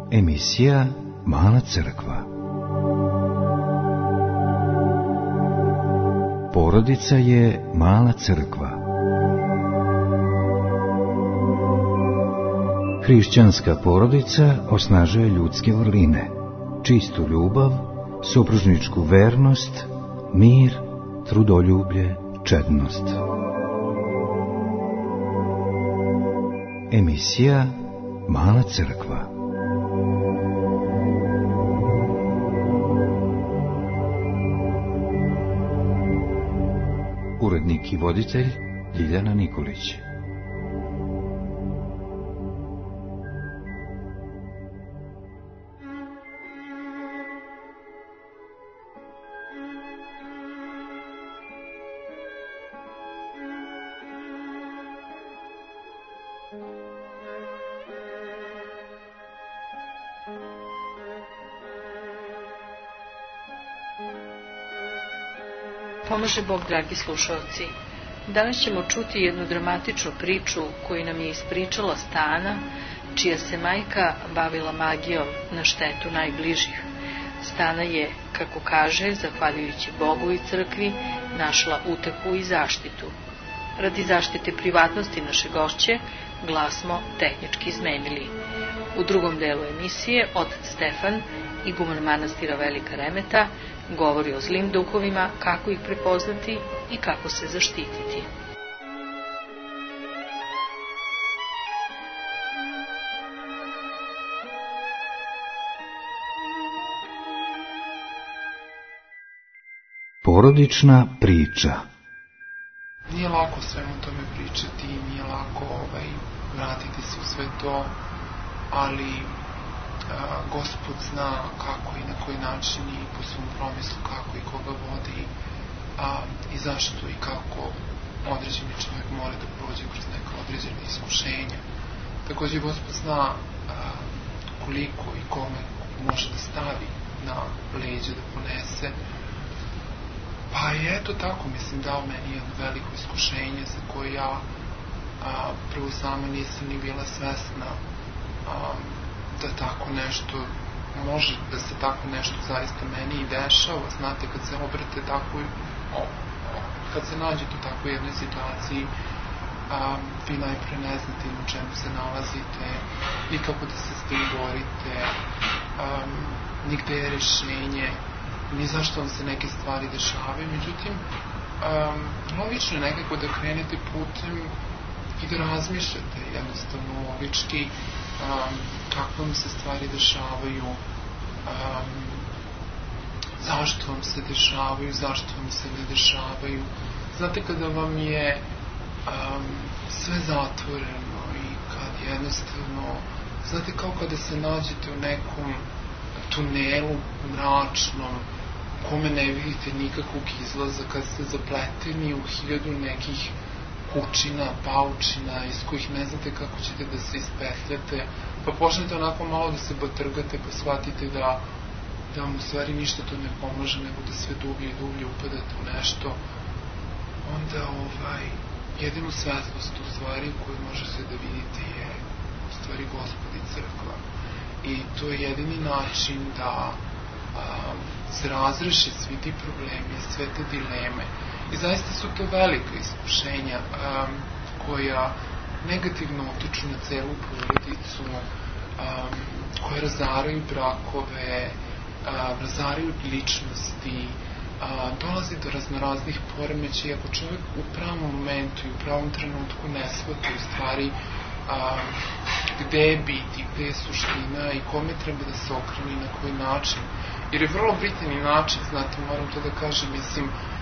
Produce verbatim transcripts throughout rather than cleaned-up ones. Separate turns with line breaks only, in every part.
Emisija Mala crkva. Porodica je mala crkva. Hrišćanska porodica osnažuje ljudske vrline, čistu ljubav, supružničku vernost, mir, trudoljublje, čednost. Emisija Mala crkva. Urednik i voditelj Ljiljana Nikolić.
Pomaže Bog, dragi slušalci. Danas ćemo čuti jednu dramatičnu priču koju nam je ispričala Stana, čija se majka bavila magijom na štetu najbližih. Stana je, kako kaže, zahvaljujući Bogu i crkvi, našla utehu i zaštitu. Radi zaštite privatnosti naše gošće, glas smo tehnički izmenili. U drugom delu emisije otac Stefan, iguman manastira Velika Remeta, govori o zlim duhovima, kako ih prepoznati i kako se zaštititi.
Porodična priča.
Nije lako svemu tome pričati, nije lako ovaj, vratiti se u sve to, ali a, Gospod zna kako i na koji način i po svom promislu kako i koga vodi a, i zašto i kako određeni čovjek mora da prođe kroz neka određena iskušenja. Također Gospod zna a, koliko i kome može da stavi na leđe da ponese. Pa je eto tako, mislim, dao meni jedno veliko iskušenje za koje ja a, prvo sama nisam ni bila svesna a, da tako nešto može, da se tako nešto zaista meni i dešava. Znate, kad se obrate tako, o, o, kad se nađete u takvoj jednoj situaciji, a, vi najpre ne znate u čemu se nalazite i kako da se s tim borite, a, nigde je rešenje, ni zašto vam se neke stvari dešavaju. Međutim, um, logično je nekako da krenete putem i da razmišljate jednostavno logički um, kako vam se stvari dešavaju, um, zašto vam se dešavaju, zašto vam se ne dešavaju. Znate, kada vam je um, sve zatvoreno i kad jednostavno, znate, kao kada se nađete u nekom tunelu mračnom, u kome ne vidite nikakvog izlaza, kad ste zapleteni u hiljadu nekih kućina, paučina, iz kojih ne znate kako ćete da se ispetljate, pa počnete onako malo da se batrgate, pa shvatite da, da vam u stvari ništa to ne pomaže, nego da sve dublje i dublje upadate u nešto, onda ovaj, jedinu svetlost u stvari koju možete da vidite je u stvari Gospod i crkva. I to je jedini način da um, se razreši svi ti problemi, sve te dileme. I zaista su to velika iskušenja um, koja negativno utiču na celu porodicu, um, koje razaraju brakove, um, razaraju ličnosti, um, dolazi do raznoraznih poremećaja. Ako čovjek u pravom momentu i u pravom trenutku ne shvati u stvari um, gde je biti, gde je suština i kome treba da se okrene i na koji način. Jer je vrlo bitan i način, znate, moram to da kažem, mislim,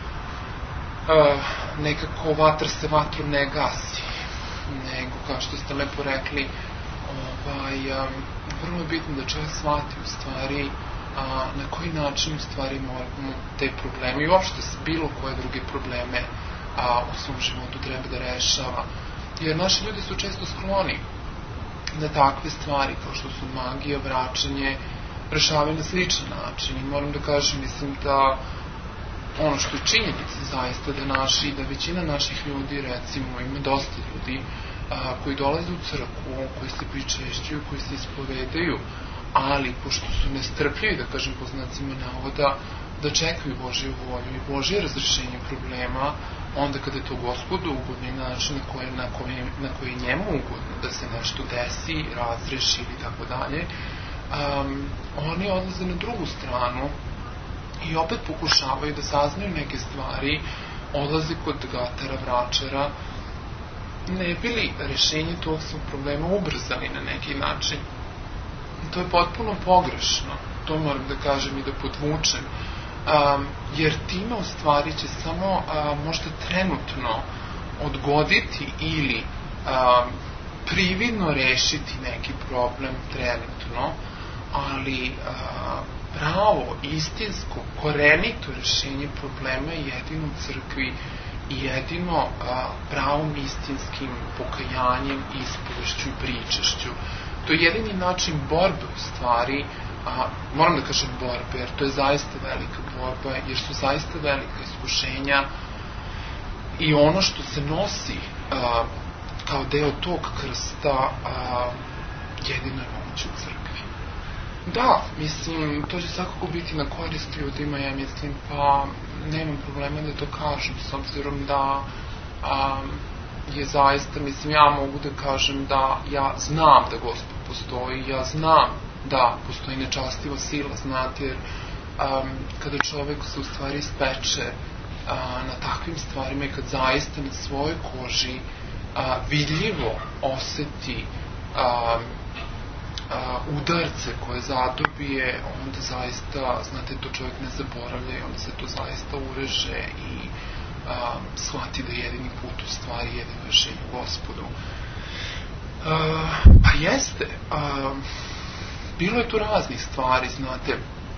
uh, nekako vatra se vatrom ne gasi, nego, kao što ste lepo rekli, ovaj, um, vrlo je bitno da čovjek shvati u stvari uh, na koji način u stvari moramo te probleme i uopšte bilo koje druge probleme uh, u svom životu treba da rešava. Jer naši ljudi su često skloni na takve stvari kao što su magija, vraćanje, rešavaju na sličan način. I moram da kažem, mislim da ono što je činjenica zaista da naši, da većina naših ljudi, recimo, ima dosta ljudi a, koji dolaze u crkvu, koji se pričešćuju, koji se ispovedaju, ali pošto su nestrpljivi, da kažem po znacima navoda, da čekaju Božju volju i Božje razrešenje problema, onda kada je to Gospodu ugodno i način na koji, na koji, na koji je njemu ugodno da se nešto desi, razreši ili tako dalje, um, oni odlaze na drugu stranu i opet pokušavaju da saznaju neke stvari, odlaze kod gatara, vračara, ne bi li rešenje tog svog problema ubrzali na neki način. I to je potpuno pogrešno, to moram da kažem i da podvučem, um, jer time u stvari će samo um, možda trenutno odgoditi ili um, prividno rešiti neki problem trenutno, ali uh, pravo, istinsko, korenito rešenje problema je jedino u crkvi i jedino a, pravom istinskim pokajanjem, ispovešću i pričašću. To je jedini način borbe u stvari, a, moram da kažem borbe, jer to je zaista velika borba, jer su zaista velika iskušenja i ono što se nosi a, kao deo tog krsta a, jedino je moguće u crkvi. Da, mislim, to će svakako biti na korist ljudima, ja mislim, pa nemam problema da to kažem, s obzirom da a, je zaista, mislim, ja mogu da kažem da ja znam da Gospod postoji, ja znam da postoji nečastiva sila, znate, jer a, kada čovek se u stvari speče a, na takvim stvarima i kad zaista na svojoj koži a, vidljivo oseti a, Uh, udarce koje zadobije, onda zaista, znate, to čovjek ne zaboravlja i onda se to zaista ureže i uh, shvati da jedini put u stvari jedino rešenje u Gospodu. Uh, pa jeste, uh, bilo je tu raznih stvari, znate,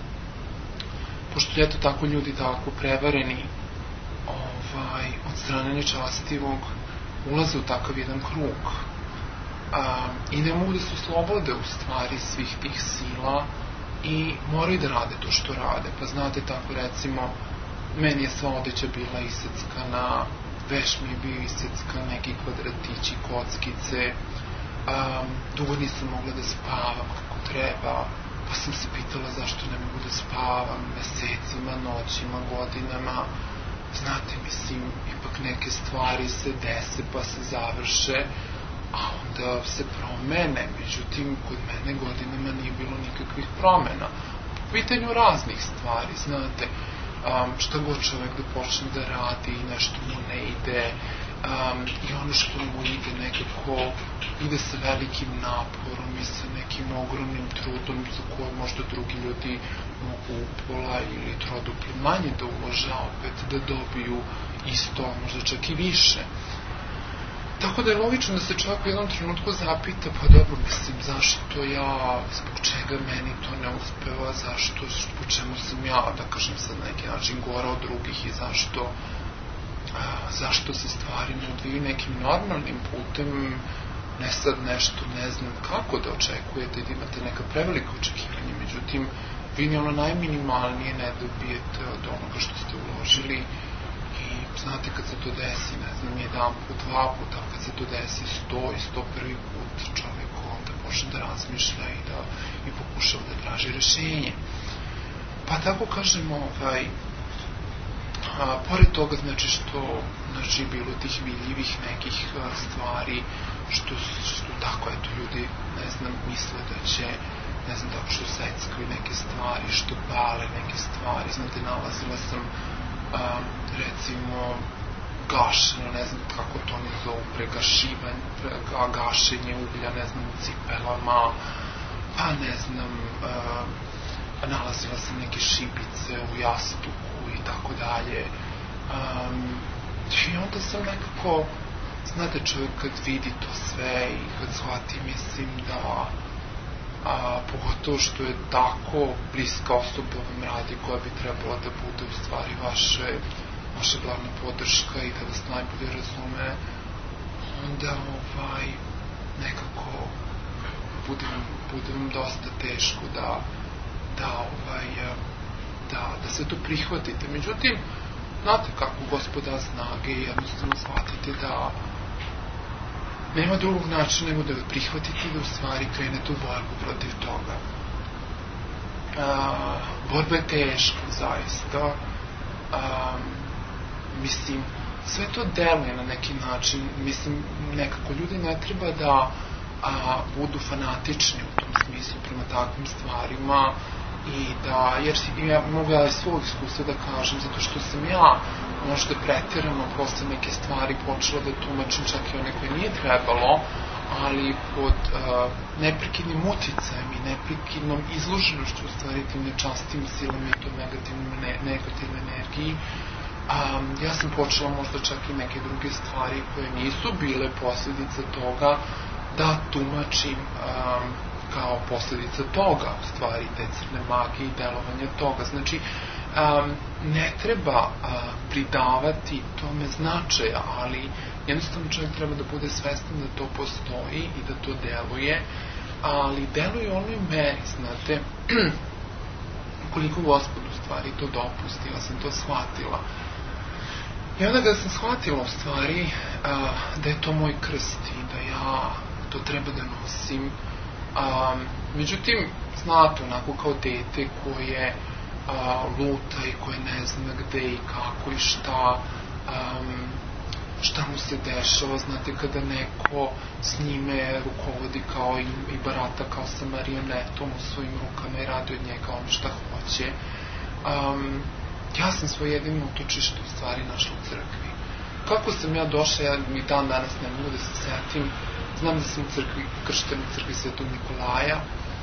pošto je to tako ljudi tako prevareni ovaj, od strane nečastivog, ulaze u takav jedan krug. Um, i ne mogu da se oslobode u stvari svih tih sila i moraju da rade to što rade. Pa znate, tako recimo, meni je sva odeća bila iseckana, veš mi je bio iseckan, neki kvadratići, kockice, um, dugo nisam mogla da spavam kako treba, pa sam se pitala zašto ne mogu da spavam mesecima, noćima, godinama. Znate, mislim, ipak neke stvari se dese pa se završe, a onda se promene, međutim, kod mene godinama nije bilo nikakvih promena. Po pitanju raznih stvari, znate, um, šta god čovek da počne da radi, nešto mu ne ide, um, i ono što mu ide nekako, ide sa velikim naporom i sa nekim ogromnim trudom za koje možda drugi ljudi mogu upola ili troduplo manje da ulože, opet da dobiju isto, možda čak i više. Tako da je logično da se čovjek u jednom trenutku zapita, pa dobro, mislim, zašto ja, zbog čega meni to ne uspeva, zašto, po čemu sam ja, da kažem sad na neki način, gora od drugih i zašto, a, zašto se stvari ne odviju nekim normalnim putem, ne sad nešto, ne znam kako da očekujete i da imate neka prevelika očekivanja, međutim, vi ni ono najminimalnije ne dobijete od onoga što ste uložili. I znate, kad se to desi, ne znam, jedan put, dva put, a kad se to desi sto i sto prvi put, čovjek onda počne da razmišlja i da i pokušava da traži rešenje. Pa tako kažemo, ovaj, a, pored toga, znači, što, znači, bilo tih vidljivih nekih a, stvari, što su tako, eto, ljudi, ne znam, misle da će, ne znam, tako što seckaju neke stvari, što pale neke stvari, znate, nalazila sam Um, recimo gašenje, ne znam kako to ne zovu, pregašivanje, prega, gašenje uglja, ne znam, u cipelama, pa ne znam, uh, nalazila sam neke šibice u jastuku i tako dalje. Um, i onda sam nekako, znate, čovjek kad vidi to sve i kad shvati, mislim da a, pogotovo što je tako bliska osoba vam radi koja bi trebala da bude u stvari vaše, vaša glavna podrška i da vas najbolje razume, onda ovaj, nekako bude vam, bude vam dosta teško da, da, ovaj, da, da se to prihvatite. Međutim, znate kako Gospod da snage i jednostavno shvatite da nema drugog načina nego da ga prihvatite i da u stvari krenete u borbu protiv toga. a, borba je teška, zaista. A, mislim, sve to deluje na neki način, mislim, nekako ljudi ne treba da a, budu fanatični u tom smislu prema takvim stvarima i da, jer ja mogu ja iz svog iskustva da kažem, zato što sam ja možda pretjerano posle neke stvari počela da tumačim čak i one koje nije trebalo, ali pod uh, neprekidnim uticajem i neprekidnom izloženošću u stvari tim nečastim silama i tom negativnom, ne, negativnoj energiji, um, ja sam počela možda čak i neke druge stvari koje nisu bile posljedice toga da tumačim um, kao posljedica toga, u stvari, te crne magije i delovanja toga. Znači, um, ne treba uh, pridavati tome značaja, ali jednostavno čovjek treba da bude svestan da to postoji i da to deluje, ali deluje u onoj meri, znate, koliko Gospod u stvari to dopusti, ja sam to shvatila. I onda kada sam shvatila u stvari uh, da je to moj krst i da ja to treba da nosim, Um, međutim, znate, onako kao dete koje uh, luta i koje ne zna gde i kako i šta, um, šta mu se dešava, znate, kada neko s njime rukovodi kao i, i barata kao sa marionetom u svojim rukama i radi od njega ono šta hoće. Um, ja sam svoj jedino utočište u stvari našla u crkvi. Kako sam ja došla, ja mi dan danas ne mogu da se setim. Znam da sam u crkvi, kršten u crkvi Svetog Nikolaja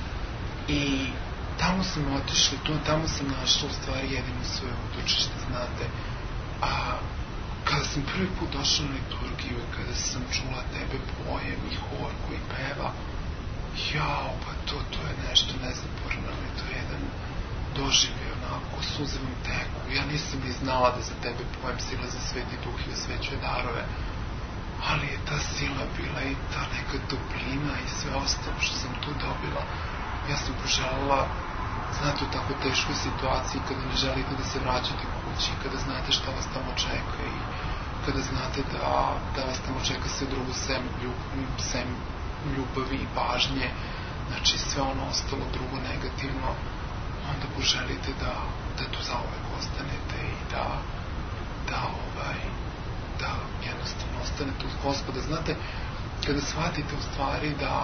i tamo sam otišla, tu, tamo sam našla u stvari jedino svoje utočište, znate. A kada sam prvi put došla na liturgiju i kada sam čula tebe pojem i hor koji peva, jao, pa to, to je nešto nezaporno, to je jedan doživlje, onako, suze vam teku. Ja nisam ni znala da za tebe pojem sila za Sveti Duh i osvećuje darove, ali je ta sila bila i ta neka toplina i sve ostalo što sam tu dobila. Ja sam poželjela, znate, u tako teškoj situaciji kada ne želite da se vraćate kući, kada znate šta vas tamo čeka i kada znate da, da vas tamo čeka sve drugo sem, ljub, sem ljubavi i pažnje, znači sve ono ostalo drugo negativno, onda poželite da, da tu zauvek ostanete i da, da ovaj, da jednostavno ostanete uz Gospoda. Znate, kada shvatite u stvari da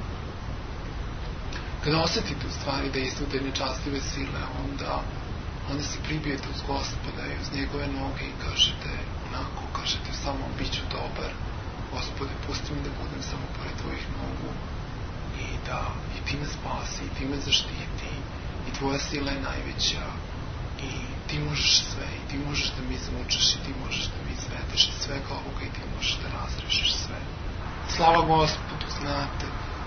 kada osetite u stvari da istu te nečastive sile, onda onda se pribijete uz Gospoda i uz njegove noge i kažete onako, kažete samo bit ću dobar, Gospode, pusti mi da budem samo pored tvojih nogu i da i ti me spasi, i ti me zaštiti i tvoja sila je najveća i ti možeš sve, i ti možeš da mi izvučeš, i ti možeš da mi izvedeš iz svega ovoga, i ti možeš da razrešiš sve. Slava Gospodu, znate.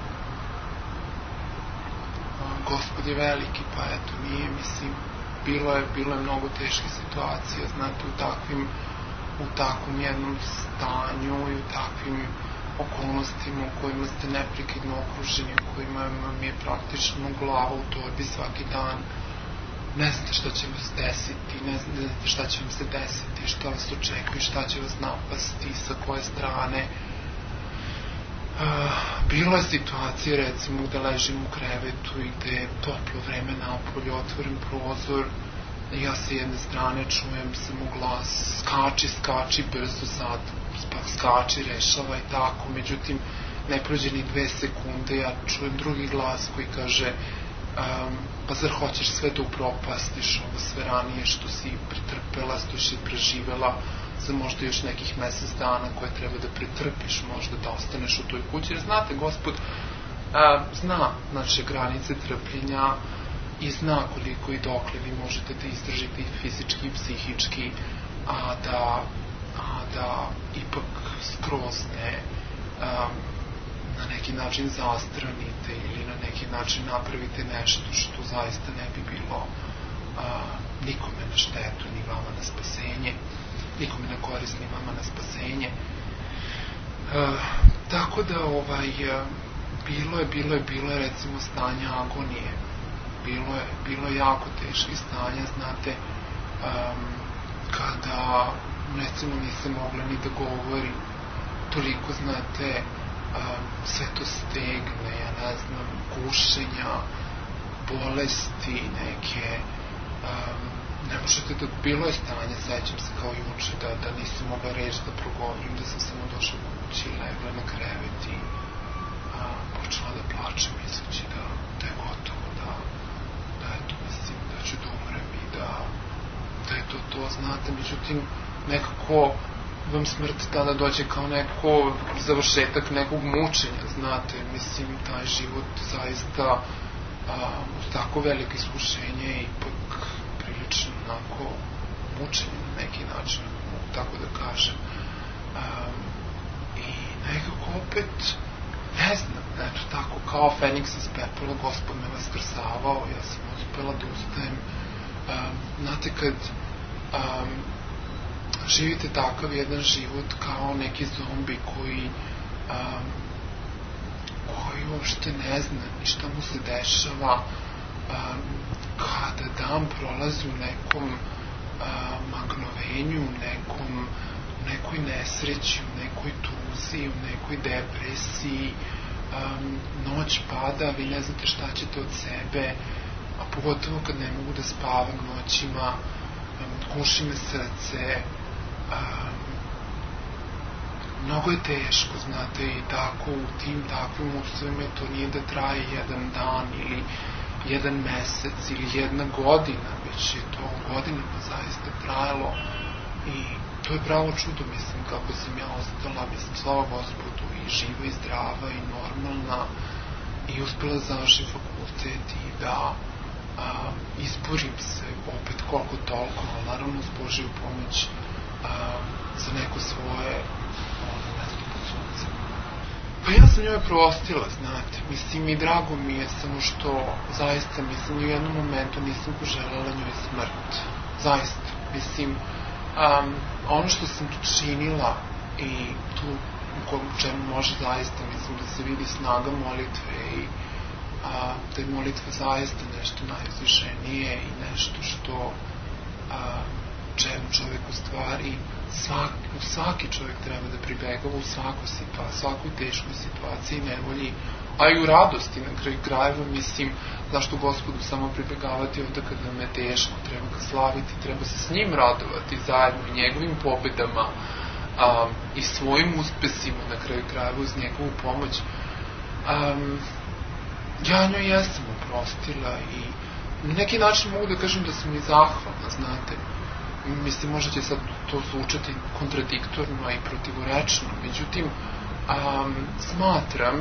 Gospod je veliki, pa eto, nije, mislim, bilo je, bilo je mnogo teških situacija, znate, u takvim, u takvom jednom stanju i u takvim okolnostima u kojima ste neprekidno okruženi, u kojima vam je praktično glava u torbi svaki dan. Ne znate šta će vas desiti, ne znate šta će vam se desiti, šta vas očekuje, šta će vas napasti, sa koje strane. Uh, bilo je situacije, recimo, gde ležim u krevetu i gde je toplo vreme napolje, otvoren prozor i ja sa jedne strane čujem samo glas, skači, skači, brzo sad, skači, rešava i tako, međutim, ne prođe ni dve sekunde, ja čujem drugi glas koji kaže um, pa zar hoćeš sve da upropastiš ovo sve ranije što si pretrpela, što si preživela za možda još nekih mesec dana koje treba da pretrpiš, možda da ostaneš u toj kući, jer znate, Gospod a, zna naše granice trpljenja i zna koliko i dokle vi možete da izdržite i fizički i psihički, a da, a da ipak skroz ne a, na neki način zastranite ili na neki način napravite nešto što zaista ne bi bilo a, nikome na štetu, ni vama na spasenje, nikome na korist, ni vama na spasenje. E, tako da ovaj, bilo je, bilo je, bilo je recimo stanja agonije, bilo je, bilo je jako teški stanja, znate, um, kada recimo nisam mogla ni da govori, toliko, znate, um, sve to stegne, ja ne znam, gušenja, bolesti, neke, um, ne možete da, bilo je stanje, sećam se kao juče, da, da nisam mogla reći da progovorim, da sam samo došla kući, legla na krevet i a, počela da plačem, misleći da, da je gotovo, da, da eto, mislim, da ću da umrem i da, da je to to, znate, međutim, nekako vam smrt tada dođe kao neko završetak nekog mučenja, znate, mislim, taj život zaista a, uz tako veliko iskušenje i ipak prilično onako mučenje na neki način, tako da kažem. Um, I nekako opet, ne znam, eto tako, kao Feniks iz pepela, Gospod me vaskrsavao, ja sam uspela da ustajem. Um, znate, kad um, živite takav jedan život kao neki zombi koji um, koji uopšte ne zna ni šta mu se dešava, um, kada dan prolazi u nekom uh, magnovenju, u nekom, nekoj nesreći, u nekoj tuzi, u nekoj depresiji, um, noć pada, vi ne znate šta ćete od sebe, a pogotovo kad ne mogu da spavam noćima, um, guši me srce, um, mnogo je teško, znate, i tako u tim takvim uslovima to nije da traje jedan dan ili jedan mesec ili jedna godina, već je to godinama zaista trajalo i to je pravo čudo, mislim, kako sam ja ostala, mislim, slava Gospodu, i živa i zdrava i normalna i uspela završim fakultet i da a, izborim se opet koliko toliko, ali naravno uz Božiju pomoć a, za neko svoje ono, mesto pod suncem. Pa ja sam njoj prostila, znate, mislim, i drago mi je, samo što zaista, mislim, u jednom momentu nisam poželjela njoj smrt, zaista, mislim, um, ono što sam tu činila i tu u čemu može zaista, mislim, da se vidi snaga molitve i a, da je molitva zaista nešto najuzvišenije i nešto što a, čemu čovjek u stvari svaki, u svaki čovjek treba da pribegava u svakoj situaciji, svakoj teškoj situaciji, nevolji, a i u radosti na kraju krajeva, mislim, zašto Gospodu samo pribegavati onda kada nam je teško, treba ga slaviti, treba se s njim radovati zajedno i njegovim pobedama a, i svojim uspesima na kraju krajeva uz njegovu pomoć. Um, ja njoj jesam oprostila i na neki način mogu da kažem da sam i zahvalna, znate. Mislim, možda će sad to zvučati kontradiktorno i protivorečno, međutim, um, smatram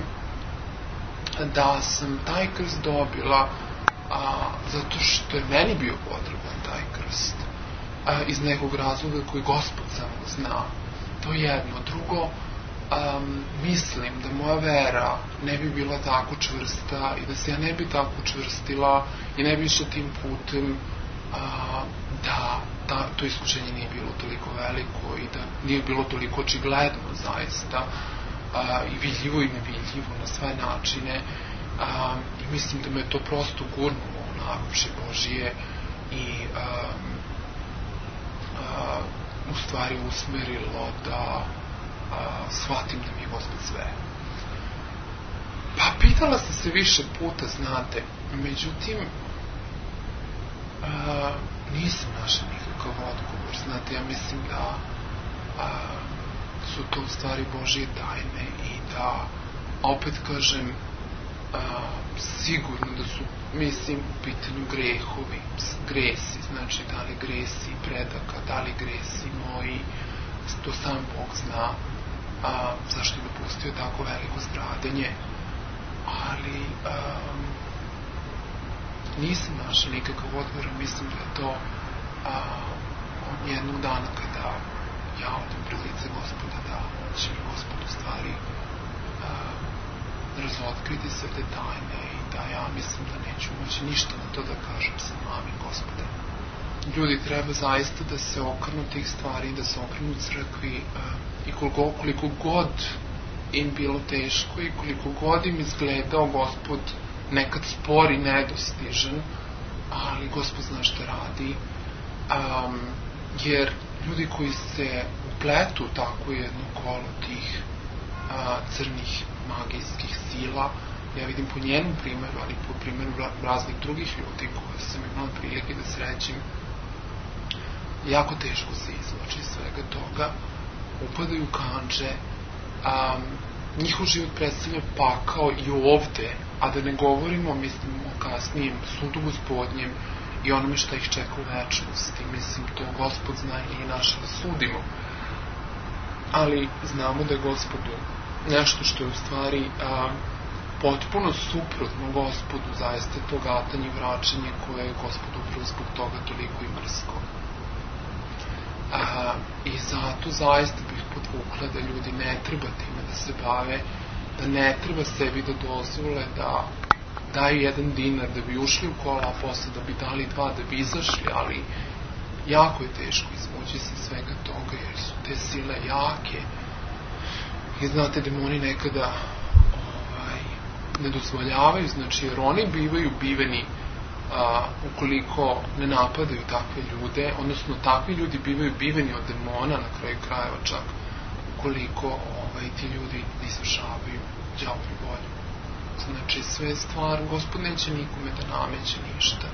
da sam taj krst dobila a, zato što je meni bio potreban taj krst, a, iz nekog razloga koji Gospod samo zna. To je jedno. Drugo, um, mislim da moja vera ne bi bila tako čvrsta i da se ja ne bi tako učvrstila i ne bi išla tim putem a, da ta, to iskušenje nije bilo toliko veliko i da nije bilo toliko očigledno zaista a, i vidljivo i nevidljivo na sve načine a, i mislim da me to prosto gurnulo u naručje Božije i a, a, u stvari usmerilo da a, shvatim da mi je Gospod sve. Pa pitala sam se više puta, znate, međutim a, nisam našla nikakav odgovor, znate, ja mislim da a, su to u stvari Božije tajne i da, opet kažem, a, sigurno da su, mislim, u pitanju grehovi, gresi, znači da li gresi predaka, da li gresi moji, to sam Bog zna, a, zašto je dopustio tako veliko stradanje, ali a, nisam našla nikakav odgovor, mislim da je to a, jednog dana kada ja odem pred lice Gospoda, da će mi Gospod u stvari a, razotkriti sve te tajne i da ja mislim da neću moći ništa na to da kažem sa mami Gospode. Ljudi treba zaista da se okrenu tih stvari, da se okrenu crkvi a, i koliko, koliko god im bilo teško i koliko god im izgledao Gospod nekad spor i nedostižan, ali Gospod zna šta radi, um, jer ljudi koji se upletu tako jedno kolo tih a, crnih magijskih sila, ja vidim po njenom primjeru, ali po primjeru raznih drugih ljudi koje sam imala prilike da srećim, jako teško se izvlači iz svega toga, upadaju u kandže, um, njihov život predstavlja pakao i ovde, a da ne govorimo, mislim, o kasnijem sudu gospodnjem i onome šta ih čeka u večnosti. Mislim, to Gospod zna i naše da sudimo. Ali znamo da je Gospodu nešto što je u stvari a, potpuno suprotno Gospodu, zaista to gatanje i vraćanje koje je Gospodu upravo zbog toga toliko i mrsko. A, I zato zaista bih podvukla da ljudi ne treba time da se bave, da ne treba sebi da dozvole da daju jedan dinar da bi ušli u kola, a posle da bi dali dva da bi izašli, ali jako je teško izvući se svega toga jer su te sile jake i znate, demoni nekada ovaj, ne dozvoljavaju, znači jer oni bivaju biveni a, ukoliko ne napadaju takve ljude, odnosno takvi ljudi bivaju biveni od demona na kraju krajeva čak ukoliko ovaj, ti ljudi izvršavaju đavolju volju. Znači sve stvar, Gospod neće nikome da nameće ništa.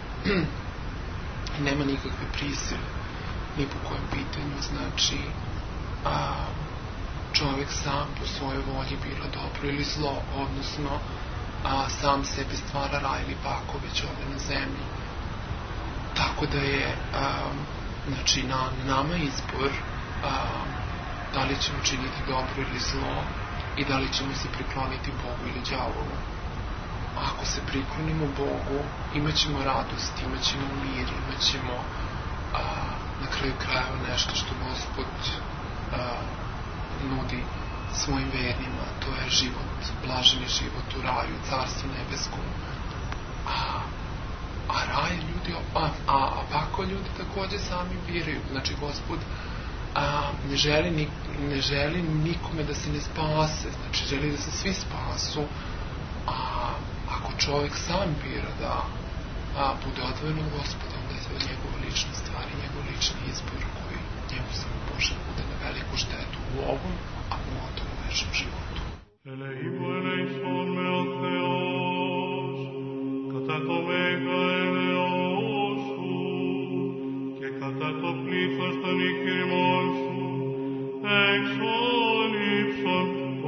Nema nikakve prisile ni po kojem pitanju, znači a, čovjek sam po svojoj volji bira dobro ili zlo, odnosno a, sam sebi stvara raj ili pakao već ovdje na zemlji. Tako da je a, znači na nama izbor a, da li ćemo činiti dobro ili zlo i da li ćemo se prikloniti Bogu ili đavolu. Ako se priklonimo Bogu, imat ćemo radost, imat ćemo mir, imat ćemo a, na kraju krajeva nešto što Gospod a, nudi svojim vernima, to je život, blaženi život u raju, carstvu nebeskom. A, a raj ljudi, a, a, a pako ljudi također sami biraju. Znači Gospod a, ne, želi nik, ne želi nikome da se ne spase, znači želi da se svi spasu, a ako čovjek sam bira da a, bude odvojen od Gospoda, onda je to njegova lična stvar i njegov lični izbor koji njemu samo može bude na veliku štetu u ovom, a pogotovo u večnom životu.
Eleimon eleison me o Θεός, κατά το μέγα ελεόσου και κατά το πλήθος των οικημών σου, εξόλυψον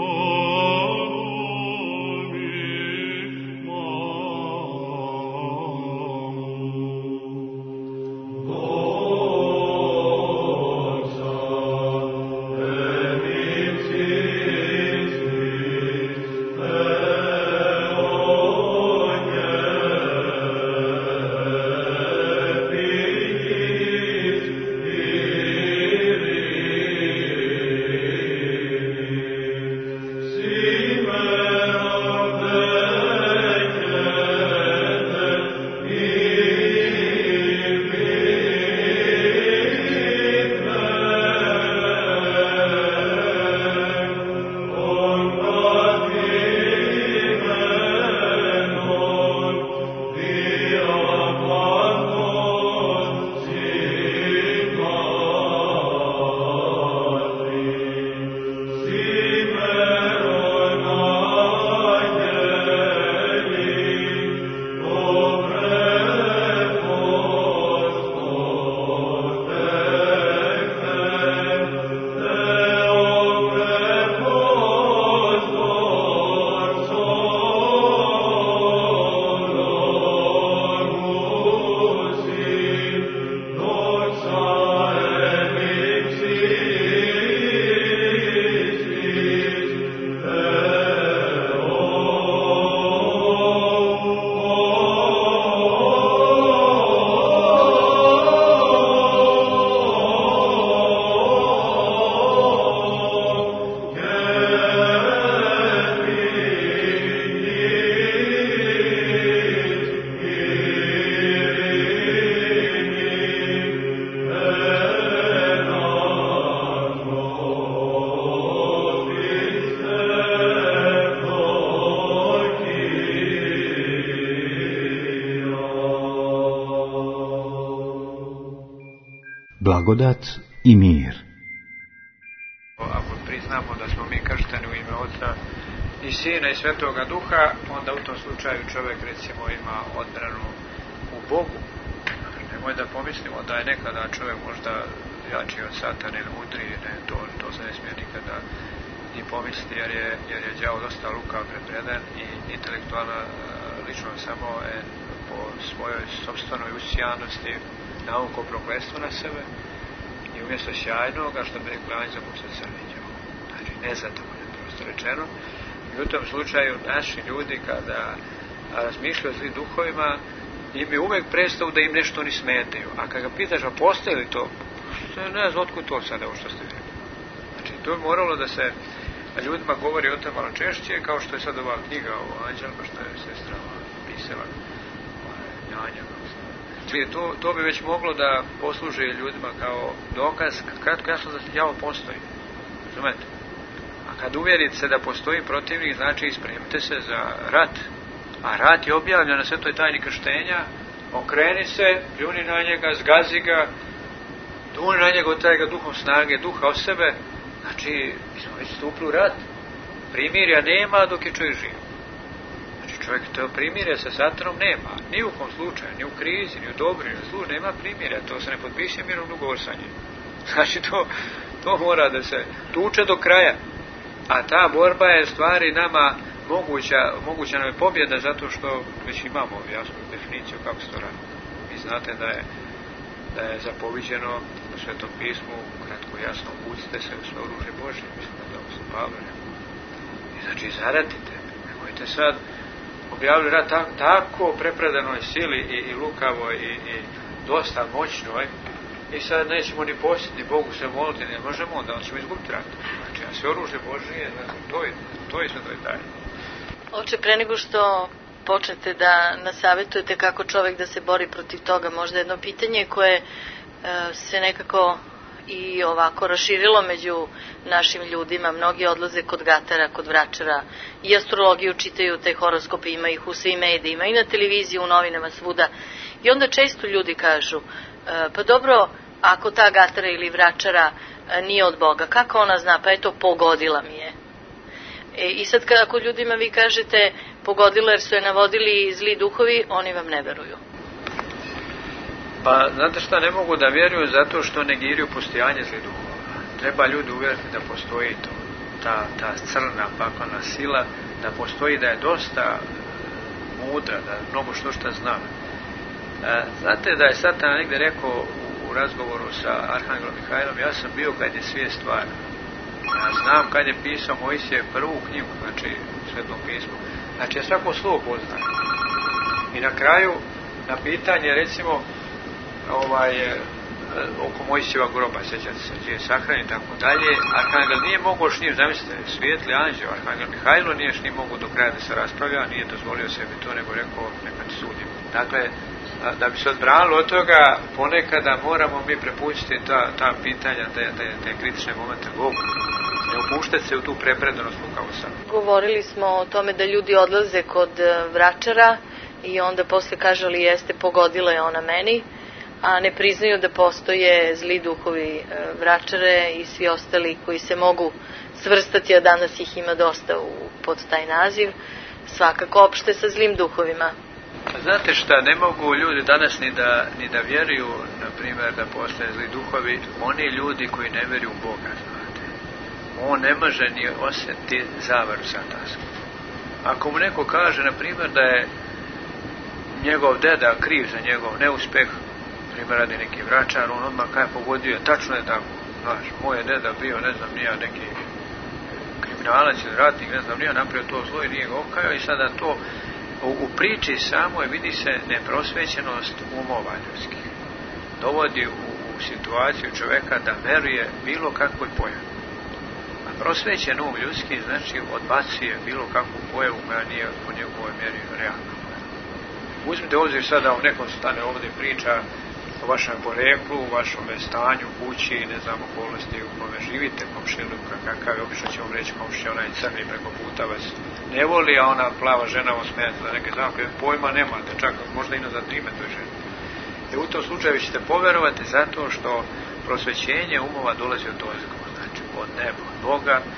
Blagodat i mir.
Ako priznamo da smo mi kršteni u ime Oca i Sina i Svetoga Duha, onda u tom slučaju čovjek recimo ima odbranu u Bogu. Nemoj da pomislimo da je nekada čovjek možda jači od Satana ili mudriji, ne, to, to se ne smije nikada ni pomisliti, jer je, jer je đavo dosta lukav, prepredan i intelektualna ličnost samo je po svojoj sopstvenoj usjanosti nauko prokletstvo na sebe i umjesto sjajnoga, što bi rekli anđel zapušta crvenju. Znači, nezadovoljno, prosto rečeno. I u tom slučaju naši ljudi kada razmišljaju o zlim duhovima, im je uvek predstavu da im nešto ni smetaju. A kada ga pitaš, a postoji li to? Ne znam otkud to sada, ovo što ste rekli. Znači, to je moralo da se ljudima govori o tom malo češće, kao što je sad ova knjiga o anđelima, što je sestra pisala, Njanja. To, to bi već moglo da posluži ljudima kao dokaz, kratko jasno da đavo postoji. Razumete? A kad uvjerite se da postoji protivnik, znači spremite se za rat. A rat je objavljen na svetoj tajni krštenja, okreni se, pljuni na njega, zgazi ga, duni na njega, otaj ga duhom snage, duha od sebe. Znači, mi smo već stupili u rat. Primirja nema dok je čovjek živ. Znači, čovjek to primirja sa Satanom nema. Ni u kom slučaju, ni u krizi, ni u dobru, ni u zlu, nema primirja. To se ne potpiše mirovni ugovor sa njim. Znači, to, to mora da se tuče do kraja. A ta borba je stvari nama moguća, moguća nam je pobjeda zato što već imamo jasnu definiciju kako se to radi. Vi znate da je, da je zapoviđeno u Svetom pismu, kratko jasno, ucite se u sve oružje Božje, mislim da to se Pavle rekao. I znači zaratite, nemojte sad objavili rat tako, tako prepredanoj sili i, i lukavoj i, i dosta moćnoj i sad nećemo ni posjetiti Bogu se moliti, ne možemo, onda ćemo izgubiti rat. Znači, a sve oružje Božje, znači, to je, to je sve to je tajno.
Oče, pre nego što počnete da nasavjetujete kako čovjek da se bori protiv toga, možda jedno pitanje koje e, se nekako i ovako raširilo među našim ljudima. Mnogi odlaze kod gatara, kod vračara i astrologiju čitaju, te horoskope ima ih u svim medijima i na televiziji, u novinama, svuda. I onda često ljudi kažu, e, pa dobro, ako ta gatara ili vračara e, nije od Boga, kako ona zna? Pa eto, pogodila mi je. E, I sad ako ljudima vi kažete pogodilo jer su je navodili zli duhovi, oni vam ne veruju.
Pa, znate šta, ne mogu da vjeruju zato što negiraju postojanje zli duhova. Treba ljudi uvjeriti da postoji to, ta, ta crna paklana sila, da postoji, da je dosta mudra, da mnogo što šta zna. E, znate da je Satan negdje rekao u, u razgovoru sa Arhangelom Mihajlom, ja sam bio kad je svijet stvaran. Ja znam kad je pisao Mojsije prvu knjigu, znači Svetom pismu. Znači ja svako slovo poznajem. I na kraju, na pitanje, recimo, ovaj, oko Mojsijeva groba, sjećate se, gdje je sahranjen i tako dalje, Arhangel nije mogao s njim, zamislite, svijetli anđeo, Arhangel Mihajlo nije s njim mogao do kraja da se raspravlja, nije dozvolio sebi to, nego rekao, neka ti sudim. Dakle, da bi se odbranilo od toga, ponekada moramo mi prepustiti ta, ta pitanja, te, te, te kritične momente Bogu. Ne upuštati se u tu prepredanost lukavosti.
Govorili smo o tome da ljudi odlaze kod vračara i onda posle kaže li jeste, pogodila je ona meni, a ne priznaju da postoje zli duhovi vračare i svi ostali koji se mogu svrstati, a danas ih ima dosta u, pod taj naziv, svakako opšte sa zlim duhovima.
Znate šta, ne mogu ljudi danas ni da, ni da vjeruju, na primjer, da postoje zli duhovi, oni ljudi koji ne vjeruju u Boga, znate. On ne može ni osjetiti zavaru satansku. Ako mu neko kaže, na primjer, da je njegov deda kriv za njegov neuspeh, primjer radi neki vračar, on odmah kaj pogodio, tačno je tako, znaš, moj je deda bio, ne znam, nija neki kriminalac ili ratnik, ne znam, nija napravio to zlo i nije ga okajao i sada to U, u priči samoj vidi se neprosvećenost umova ljudskih. Dovodi u, u situaciju čovjeka da veruje bilo kakvoj pojavi. A prosvećen um ljudski znači odbacuje bilo kakvu pojavu koja nije po njegovoj mjeri realna. Uzmite obzir sada, u nekom stane ovdje priča o vašem poreklu, u vašom stanju, kući, ne znam, okolnosti u kome živite, komšiluka, kakav je, obično ćemo reći komšija, onaj crni preko puta vas ne voli, a ona plava žena vam smeta da neke zamke pojma nemate, čak možda i nazad ime toj ženi. I u tom slučaju ćete poverovati zato što prosvećenje umova dolazi od ozgo, znači od neba, od Boga,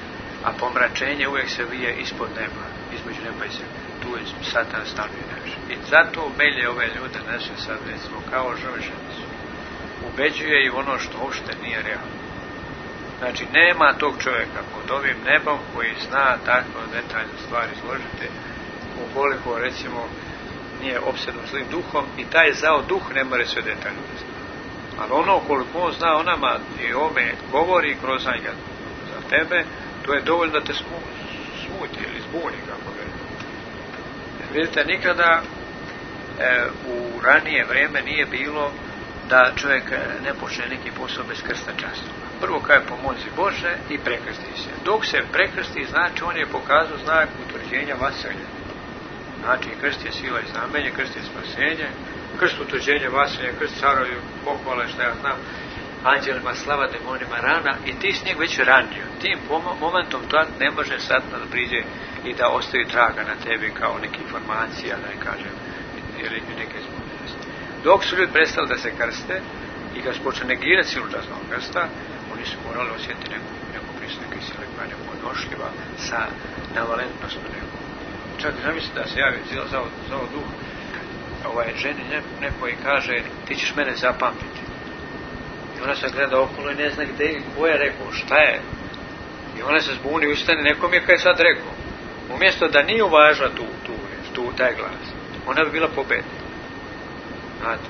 a pomračenje uvijek se vije ispod neba, između neba i zemlje. Tu je Satan stanuje najviše. I zato melje ove ljude naše sad, recimo, kao žrvešenicu. Ubeđuje i ono što uopšte nije realno. Znači, nema tog čovjeka pod ovim nebom koji zna tako detaljno stvari izložiti, ukoliko, recimo, nije opsednut zlim duhom, i taj zao duh ne more sve detaljno znati. Ali ono koliko on zna o nama i ome govori kroz njega za tebe, to je dovoljno da te smuti ili zbuni, kako ga. Vidite, nikada e, u ranije vrijeme nije bilo da čovjek ne počne neki posao bez krsta častova. Prvo kaže pomozi Bože i prekrsti se. Dok se prekrsti, znači on je pokazao znak utvrđenja vaselja. Znači, krst je sila i znamenje, krst je spasenje, krst utvrđenja vaselja, krst carovi, pohvale, šta ja znam, anđelima slava, demonima rana, i ti s njeg već ranio. Tim momentom to ne može sad da priđe i da ostavi traga na tebi kao neke informacija, da ne kažem, ili neke zbunjenosti. Dok su ljudi prestali da se krste i kad su počeli negirati silu časnog krsta, oni su morali osjetiti neku, neku prisutnike i sile koja je nepodnošljiva sa navalentnostom nekom. Čak zamislite da se javi za, za, za ovo duh ovaj ženi neko i kaže ti ćeš mene zapamtiti. I ona se gleda okolo i ne zna gde je, ko je rekao, šta je. I ona se zbuni, ustane, nekom je kaj sad rekao. Umjesto da nije uvažila tu, tu, tu, taj glas, ona bi bila pobedna. Znate.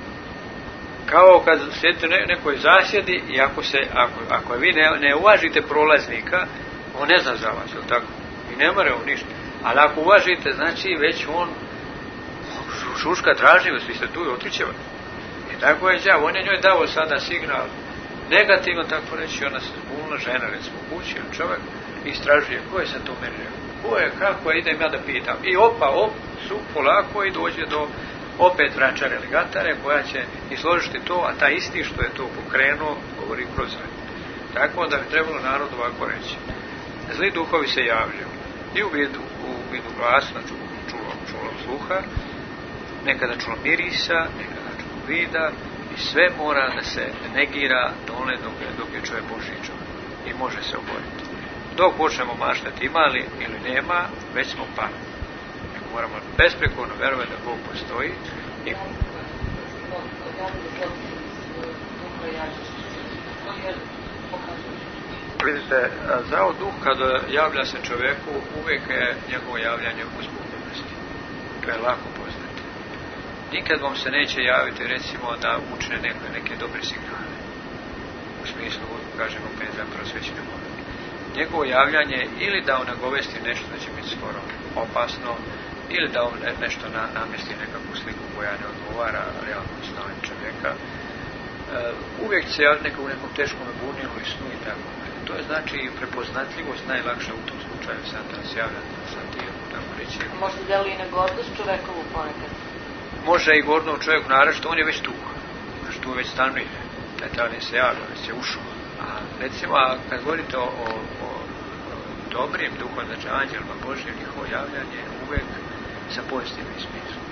Kao kad sjedite ne, nekoj zasjedi i ako, se, ako, ako vi ne, ne uvažite prolaznika, on ne zna za vas, jel tako? I ne mora on ništa. Ali ako uvažite, znači već on šuška tražljivost, vi ste tu i otiće vas. I tako je đavo, on je njoj dao sada signal negativno, tako reći, ona se zbunila, žena recimo u kući ili čovjek, istražuje ko je se to meni rekao, ko je, kako je, idem ja da pitam. I opa, op, su polako i dođe do opet vračare legatare koja će izložiti to, a taj isti što je to pokrenuo, govori kroz sve. Tako da bi trebalo narodu ovako reći. Zli duhovi se javljaju i u vidu, u vidu glasa, čulom, čulom sluha, nekada čulom mirisa, nekada čulom vida, i sve mora da se negira dole dok je, dok je čovjek Božji čovjek i može se oboriti. Dok počnemo maštati ima li ili nema, već smo pali. Moramo besprekorno verovati da Bog postoji i vidite, zao duh kada javlja se čovjeku, uvijek je njegovo javljanje u zbunjenosti. To je lako poznati. Nikad vam se neće javiti, recimo, da učine neke, neke dobre signale. U smislu, kažemo, opet za prosvećenje morali. Njegovo javljanje ili da on nagovesti nešto da će biti skoro opasno, ili da on nešto na, namesti nekakvu sliku koja ne odgovara realnom stanju čovjeka. E, uvijek se javlja nekako u nekom teškom bunilu i snu i tako. To je znači prepoznatljivost najlakša u tom slučaju Satan se javlja sa tim, tako reći.
Može djeluje i na gordost čovekovu ponekad?
Može i gordo u čovjeku, naravno što on je već tu. Znači tu već stanuje. Taj tamo se javlja, već je ušao. A recimo, a kad govorite o, o, o dobrim duhom, znači anđelima Božjim, njihovo javljanje uvijek sa pozitivnim smislom.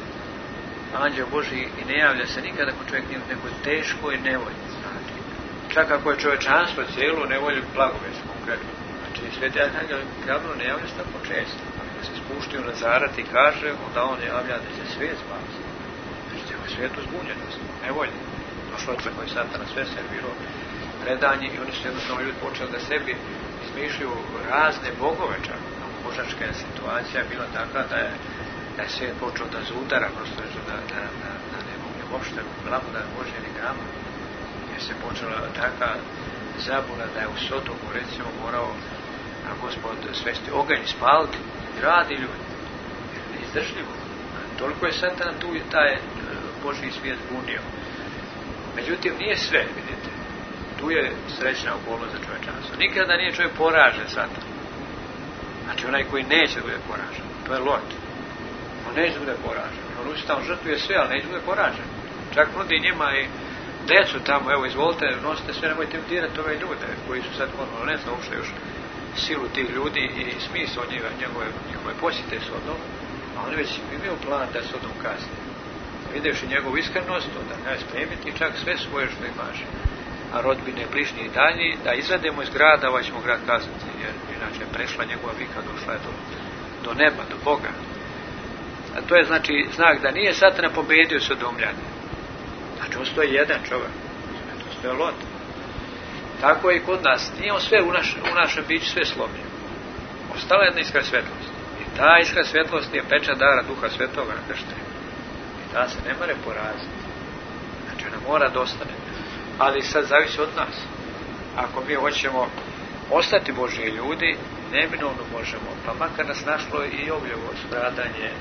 Anđel Božji i ne javlja se nikada ako čovjek nije u nekoj teškoj nevolji. Znači, čak ako je čovječanstvo cijelo nevolju blagoveć konkretno. Znači, sveti anđel Gabriel ne javlja se tako često. Da se spušti u Nazaret i kaže, onda on javlja da će svijet spasiti. Znači, cijelo svijet u zbunjenosti, nevolji. Došlo je koji Satana sve servirao predanje i oni su jednostavno ljudi počeli da sebi izmišljaju razne bogove čak. Božačka situacija je bila takva da je, da je svijet počeo da zaudara, prosto reći da, da, da, da ne mogu uopšte blagodat Božje ni grama. Jer se počela taka zabuna da je u Sodomu recimo morao a Gospod svesti oganj spaliti grad i ljudi. Jer neizdržljivo. Toliko je Satan tu i taj Božji svijet bunio. Međutim, nije sve, vidite. Tu je srećna okolnost za čovječanstvo. Nikada nije čovjek poražen Satan. Znači onaj koji neće da bude poražen. To je Lot. On neće da bude poražen. On ustao, žrtvuje sve, ali neće da bude poražen. Čak nudi njima i decu tamo, evo izvolite, nosite sve, nemojte dirati ove ljude koji su sad ponovno, ne znam uopšte još silu tih ljudi i smisao njega, njegove, njegove posjete Sodom, a on već imao plan da Sodom kazni. Videvši njegovu iskrenost, onda ne spremiti čak sve svoje što imaš. A rodbine bližnji i dalji, da izvedemo iz grada, ovaj ćemo grad kazniti, jer inače je prešla njegova vika, došla je do, do neba, do Boga. A to je znači znak da nije Satana pobedio Sodomljane. Znači ostao je jedan čovjek, ostao je Lot. Tako je i kod nas, nije on sve u, naš, u našem biću sve slomio. Ostala je jedna iskra svjetlost. I ta iskra svjetlost je pečat dara Duha Svetoga na krštenju. I ta se ne more poraziti. Znači ona mora da ostane. Ali sad zavisi od nas. Ako mi hoćemo ostati Božji ljudi, neminovno možemo, pa makar nas našlo i obljevo stradanje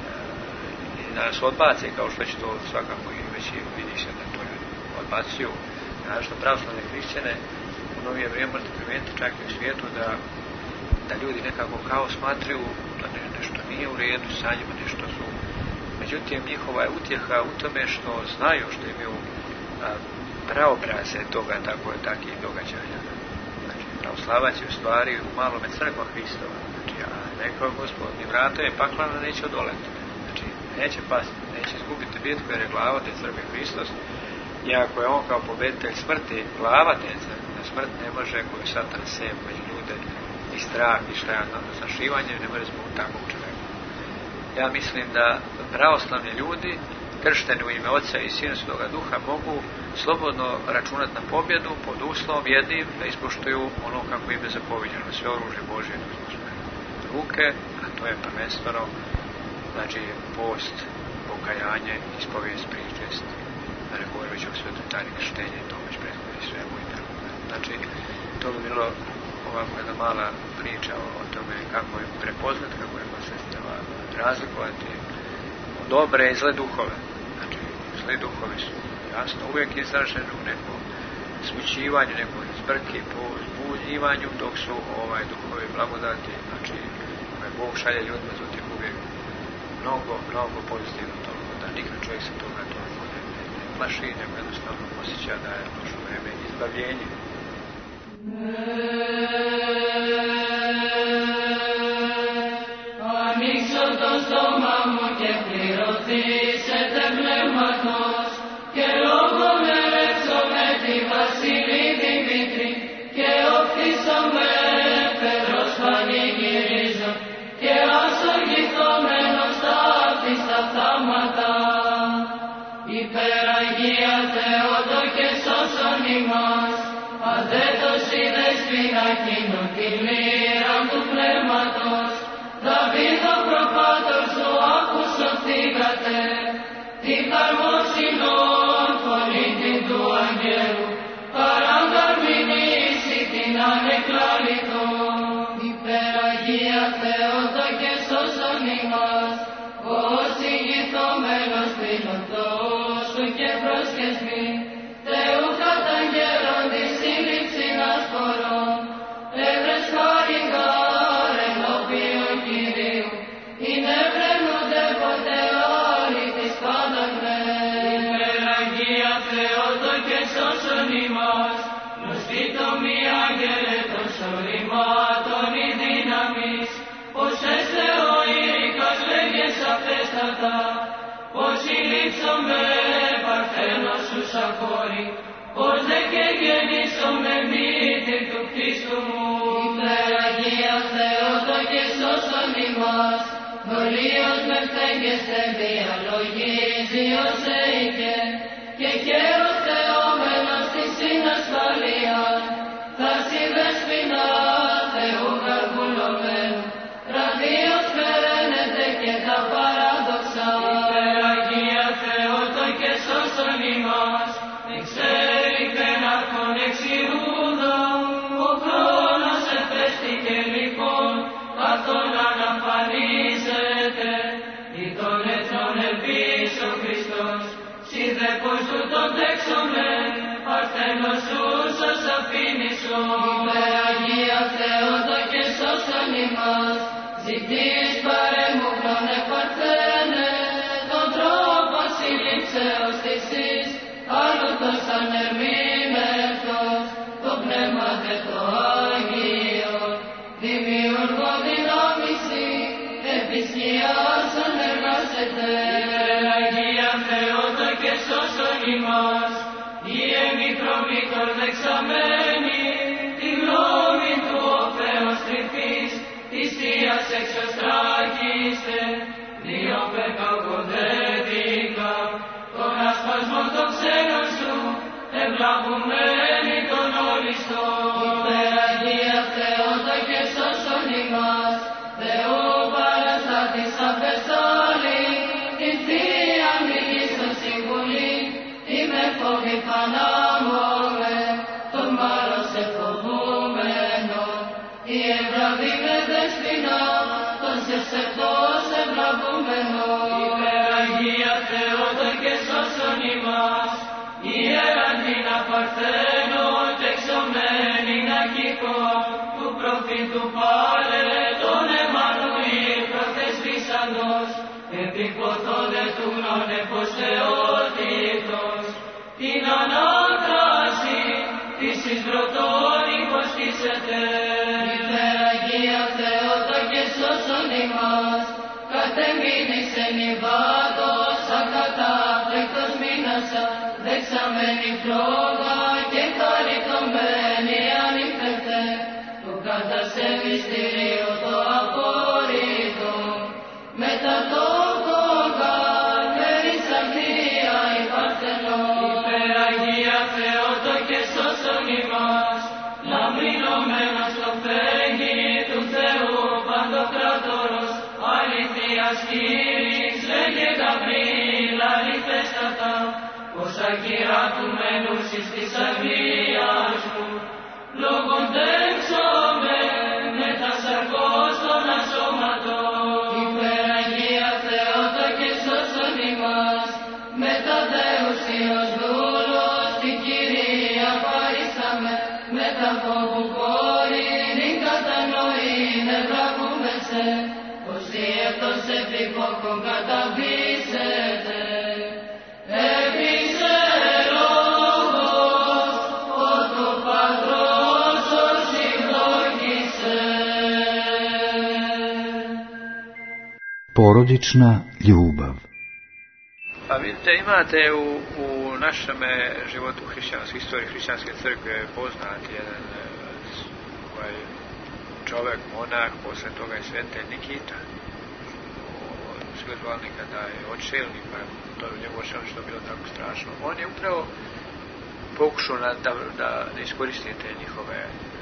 i nas odbace, kao što će to svakako i već vidi se da to ljudi odbacuju. Naravno pravoslavne hrišćane u novije vrijeme možete primijeniti čak i u svijetu da, da ljudi nekako kao smatraju da ne, nešto nije u redu sa njima, nešto su. Međutim, njihova je utjeha u tome što znaju, što imaju a, praobraze toga, tako je takih događanja. Znači, pravoslavac je u stvari u malome crkva Hristova. Znači, a nekao Gospod, ni vrata je paklana, neće odoleti. Znači, neće pasti, neće izgubiti bitku jer je glava te crkve Hristos. Iako je on kao pobeditelj smrti glava te crkve, na smrt ne može koju Satan seje među ljude i strah i šta je zastrašivanje, ne može zbog takvog čovjeka. Ja mislim da pravoslavni ljudi kršteni u ime Oca i Sina Svetoga Duha mogu slobodno računati na pobjedu pod uslovom jednim da ispoštuju ono kako im je zapoviđeno, sve oružje Božje da uzme ruke, a to je prvenstveno znači post, pokajanje, ispovijest, pričest, da ne govorim već o svetoj tajni krštenja i to već prethodi svemu i tako. Znači, to bi bilo ovako jedna mala priča o, o tome kako je prepoznat, kako je sestra razlikovati dobre i zle duhove. Znači, zle duhovi su jasno uvijek izraženi u nekom smućivanju, nekom zbrki, po zbunjivanju, dok su ovaj duhovi blagodati, znači, koje Bog šalje ljudima, zatim uvijek mnogo, mnogo pozitivno toliko, da nikad čovjek se toga toliko ne, ne, ne plaši, nego jednostavno osjeća da je došlo vreme izbavljenja.
Υπεραγία Θεότο και σώσον ημάς, αδέτος είδες πριν ακίνων την μοίρα του πνεύματος, Δαβίδο προπάτορ σου άκουσον θύγατε, την χαρμόσυνον φωνή την του αγγέλου, παραγκαρμηνήσει την ανεκλάλητον. Υπεραγία Θεότο και σώσον ημάς, ως ηγηθόμενος πιλωτός σου και προσκεσμή, Θεού καταγγέλων τη σύλληψη ασπορών, έβρες χάριγαρ ενώπιον Κυρίου, είναι βρενούνται ποτέ όλοι της πάντακρε. Υπεραγία Θεότο και σώσον ημάς, γνωστή το μη άγγελε των σωρημάτων η δύναμης, πως έστε ο ήρικας λέγες αυτέστατα, πως ηλίψομαι παρθένος σου σακόρη, πως δε και γεννήσομαι μύτη του κτίστου μου. Υπεραγία Θεότο και σώσον ημάς, δολίος με φτέγγεστε διαλογίζει ως έικε, και καιρός θεόμενος της συνασφαλίας, θα συνδεσπινά Θεού καρπουλωμένου, ραδίος φεραίνεται και τα παράδοξα. Υπεραγία Θεότο και σώσον ημάς, εξαίρει πενάρχον εξηρούδα, ο χρόνος εφέστηκε λοιπόν, καθόν αναφανίζεται, ή των εθνών ελπίς ο Χριστός, σύνδεπος του τον τέξομεν, παρθένος σου σας αφήνισον. Υπεραγία Θεότο και σώσον ημάς, ζητείς παρέμου χρόνε παρθένε, τον τρόπο σύλληψεως της εις, άλλουτος ανερμήνευτος, το πνεύμα δε το Άγιο, δημιουργό δυνάμιση, επί σκιάς ανεργάσετε. Υπεραγία Θεότο και σώσον ημάς, η εμικρομήτωρ δεξαμένη, τη γνώμη του ο Θεός τρυφής, Dias exos tragiste, Dio peccagodetica, con aspas των ξένων σου, ευλαβουμένη των οριστών. Υπεραγία Θεότα και σώσον ημάς, Θεό παραστάτης απεστάλη, την Θεία μνηγή στο συμβουλή, είμαι φόβη πανάμομαι, τον μάλλον σε φοβούμενο, η ευραβή με δεσπινά, τον σε σεπτός ευλαβούμενο. Υπεραγία Θεότα και σώσον ημάς, ιεραντίνα παρθένων και εξωμένη να κύκο, του προφήτου πάλε τον Εμμανουήλ προτεσβήσαντος, επιποθώνε του γνώνεπος Θεότητος, την ανάκραση της εις πρωτών υποστήσετε. Υπεραγία Θεότα και σώσον ημάς, κατεμείνεις εν υβάτος ακατάπληκτος μήνασα, δεξαμένη φλόγα και χαριτωμένη ανήφευτε, του κατά σε μυστηρίο το απόρριτο, μετά το κόγαν με εισαγγεία η Παρθενόν. Υπεραγία Θεότο και σώσον ημάς, λαμπρινωμένος το φέγγι του Θεού Παντοκράτορος, αληθείας Κύρις λέγε Γαβρίλ αληθέστατα, πως ακυράτουμενους εις της αγγείας μου, λόγον δέξομαι με τα σαρκός των ασώματων. Υπεραγία Θεότα και σώσον ημάς, με τα Δεus Υιός δούλος την Κυρία παρήσαμε, με τα φόβου πόρην ειν κατανοήν ευλαβούμεσαι, πως διεύτος επιπόκον καταβήσετε.
Porodična ljubav.
Pa vidite, imate u, u našem životu hrišćanske, istoriji hrišćanske crkve poznat jedan ovaj, čovjek, monah, posle toga je svete Nikita. Svi zvali nikada je odšelnik, pa to je u njemu odšelnik što je bilo tako strašno. On je upravo pokušao da, da, da iskoristite njihove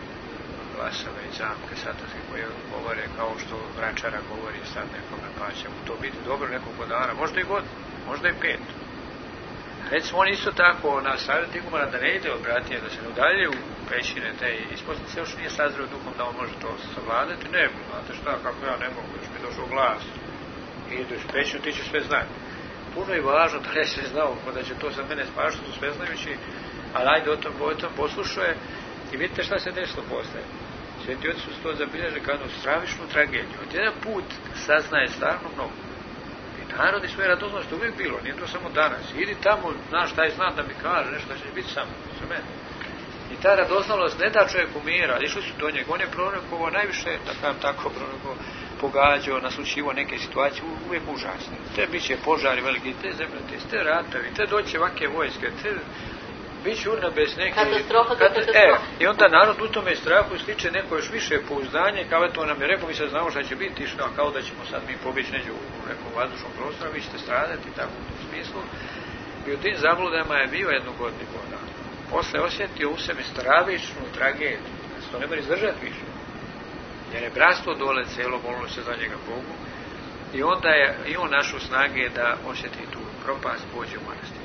glasove i zamke satanske koje govore kao što vračara govori sad nekome, pa će mu to biti dobro nekog dana, možda i godinu, možda i pet. Recimo, on isto tako na savjet igumana da ne ide od bratije, da se ne udalje u pećine te i ispostavlja se još nije sazreo duhom da on može to savladati, ne, znate šta, kako ja ne mogu, još mi došao glas i ideš u pećinu, ti ćeš sve znati. Puno je važno da ne se znao, da će to za mene spašiti, su sve znajući, ali ajde o tom, o tom poslušuje i vidite šta se desilo posle. Sveti oci su to zabilježili kao jednu stravičnu tragediju. Od jedan put saznaje stvarno mnogo. I narod je svoje radozno što uvijek bilo, nije to samo danas. Idi tamo, znaš šta je znam da mi kaže, nešto da će biti samo, sa mene. I ta radoznalost ne da čovjeku mira, išli su do njega, on je pronekovo najviše, da kažem tako, pronekovo pogađao, naslučivo neke situacije, uvijek užasne. Te bit će požari veliki, te zemljotres, te ratovi, te doće ovake vojske, te biće urnebes neki...
Katastrofa,
kata,
katastrofa.
E, i onda narod u tome strahu stiče neko još više pouzdanje, kao eto nam je rekao, mi sad znamo šta će biti, išlo, kao da ćemo sad mi pobjeći neđe u nekom vazdušnom prostoru, vi ćete stradati, tako u tom smislu. I u tim zabludama je bio jednu godinu godina. Posle osjetio u sebi stravičnu tragediju, da se to ne mora izdržati više. Jer je bratstvo dole celo molilo se za njega Bogu i onda je i on našao snage da osjeti tu propast, pođe u manastir.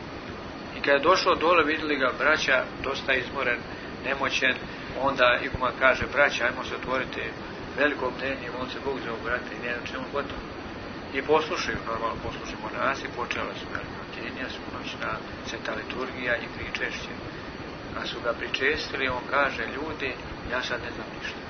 I kada je došao dole, vidjeli ga braća, dosta izmoren, nemoćen, onda iguman kaže, braća, ajmo se otvoriti veliko bdenje, on se Bog zove brate i nijedno čemu gotovo. I poslušaju, normalno poslušaju monasi, počela su velika bdenja, noćna sveta liturgija i pričešće. Kad su ga pričestili, on kaže, ljudi, ja sad ne znam ništa.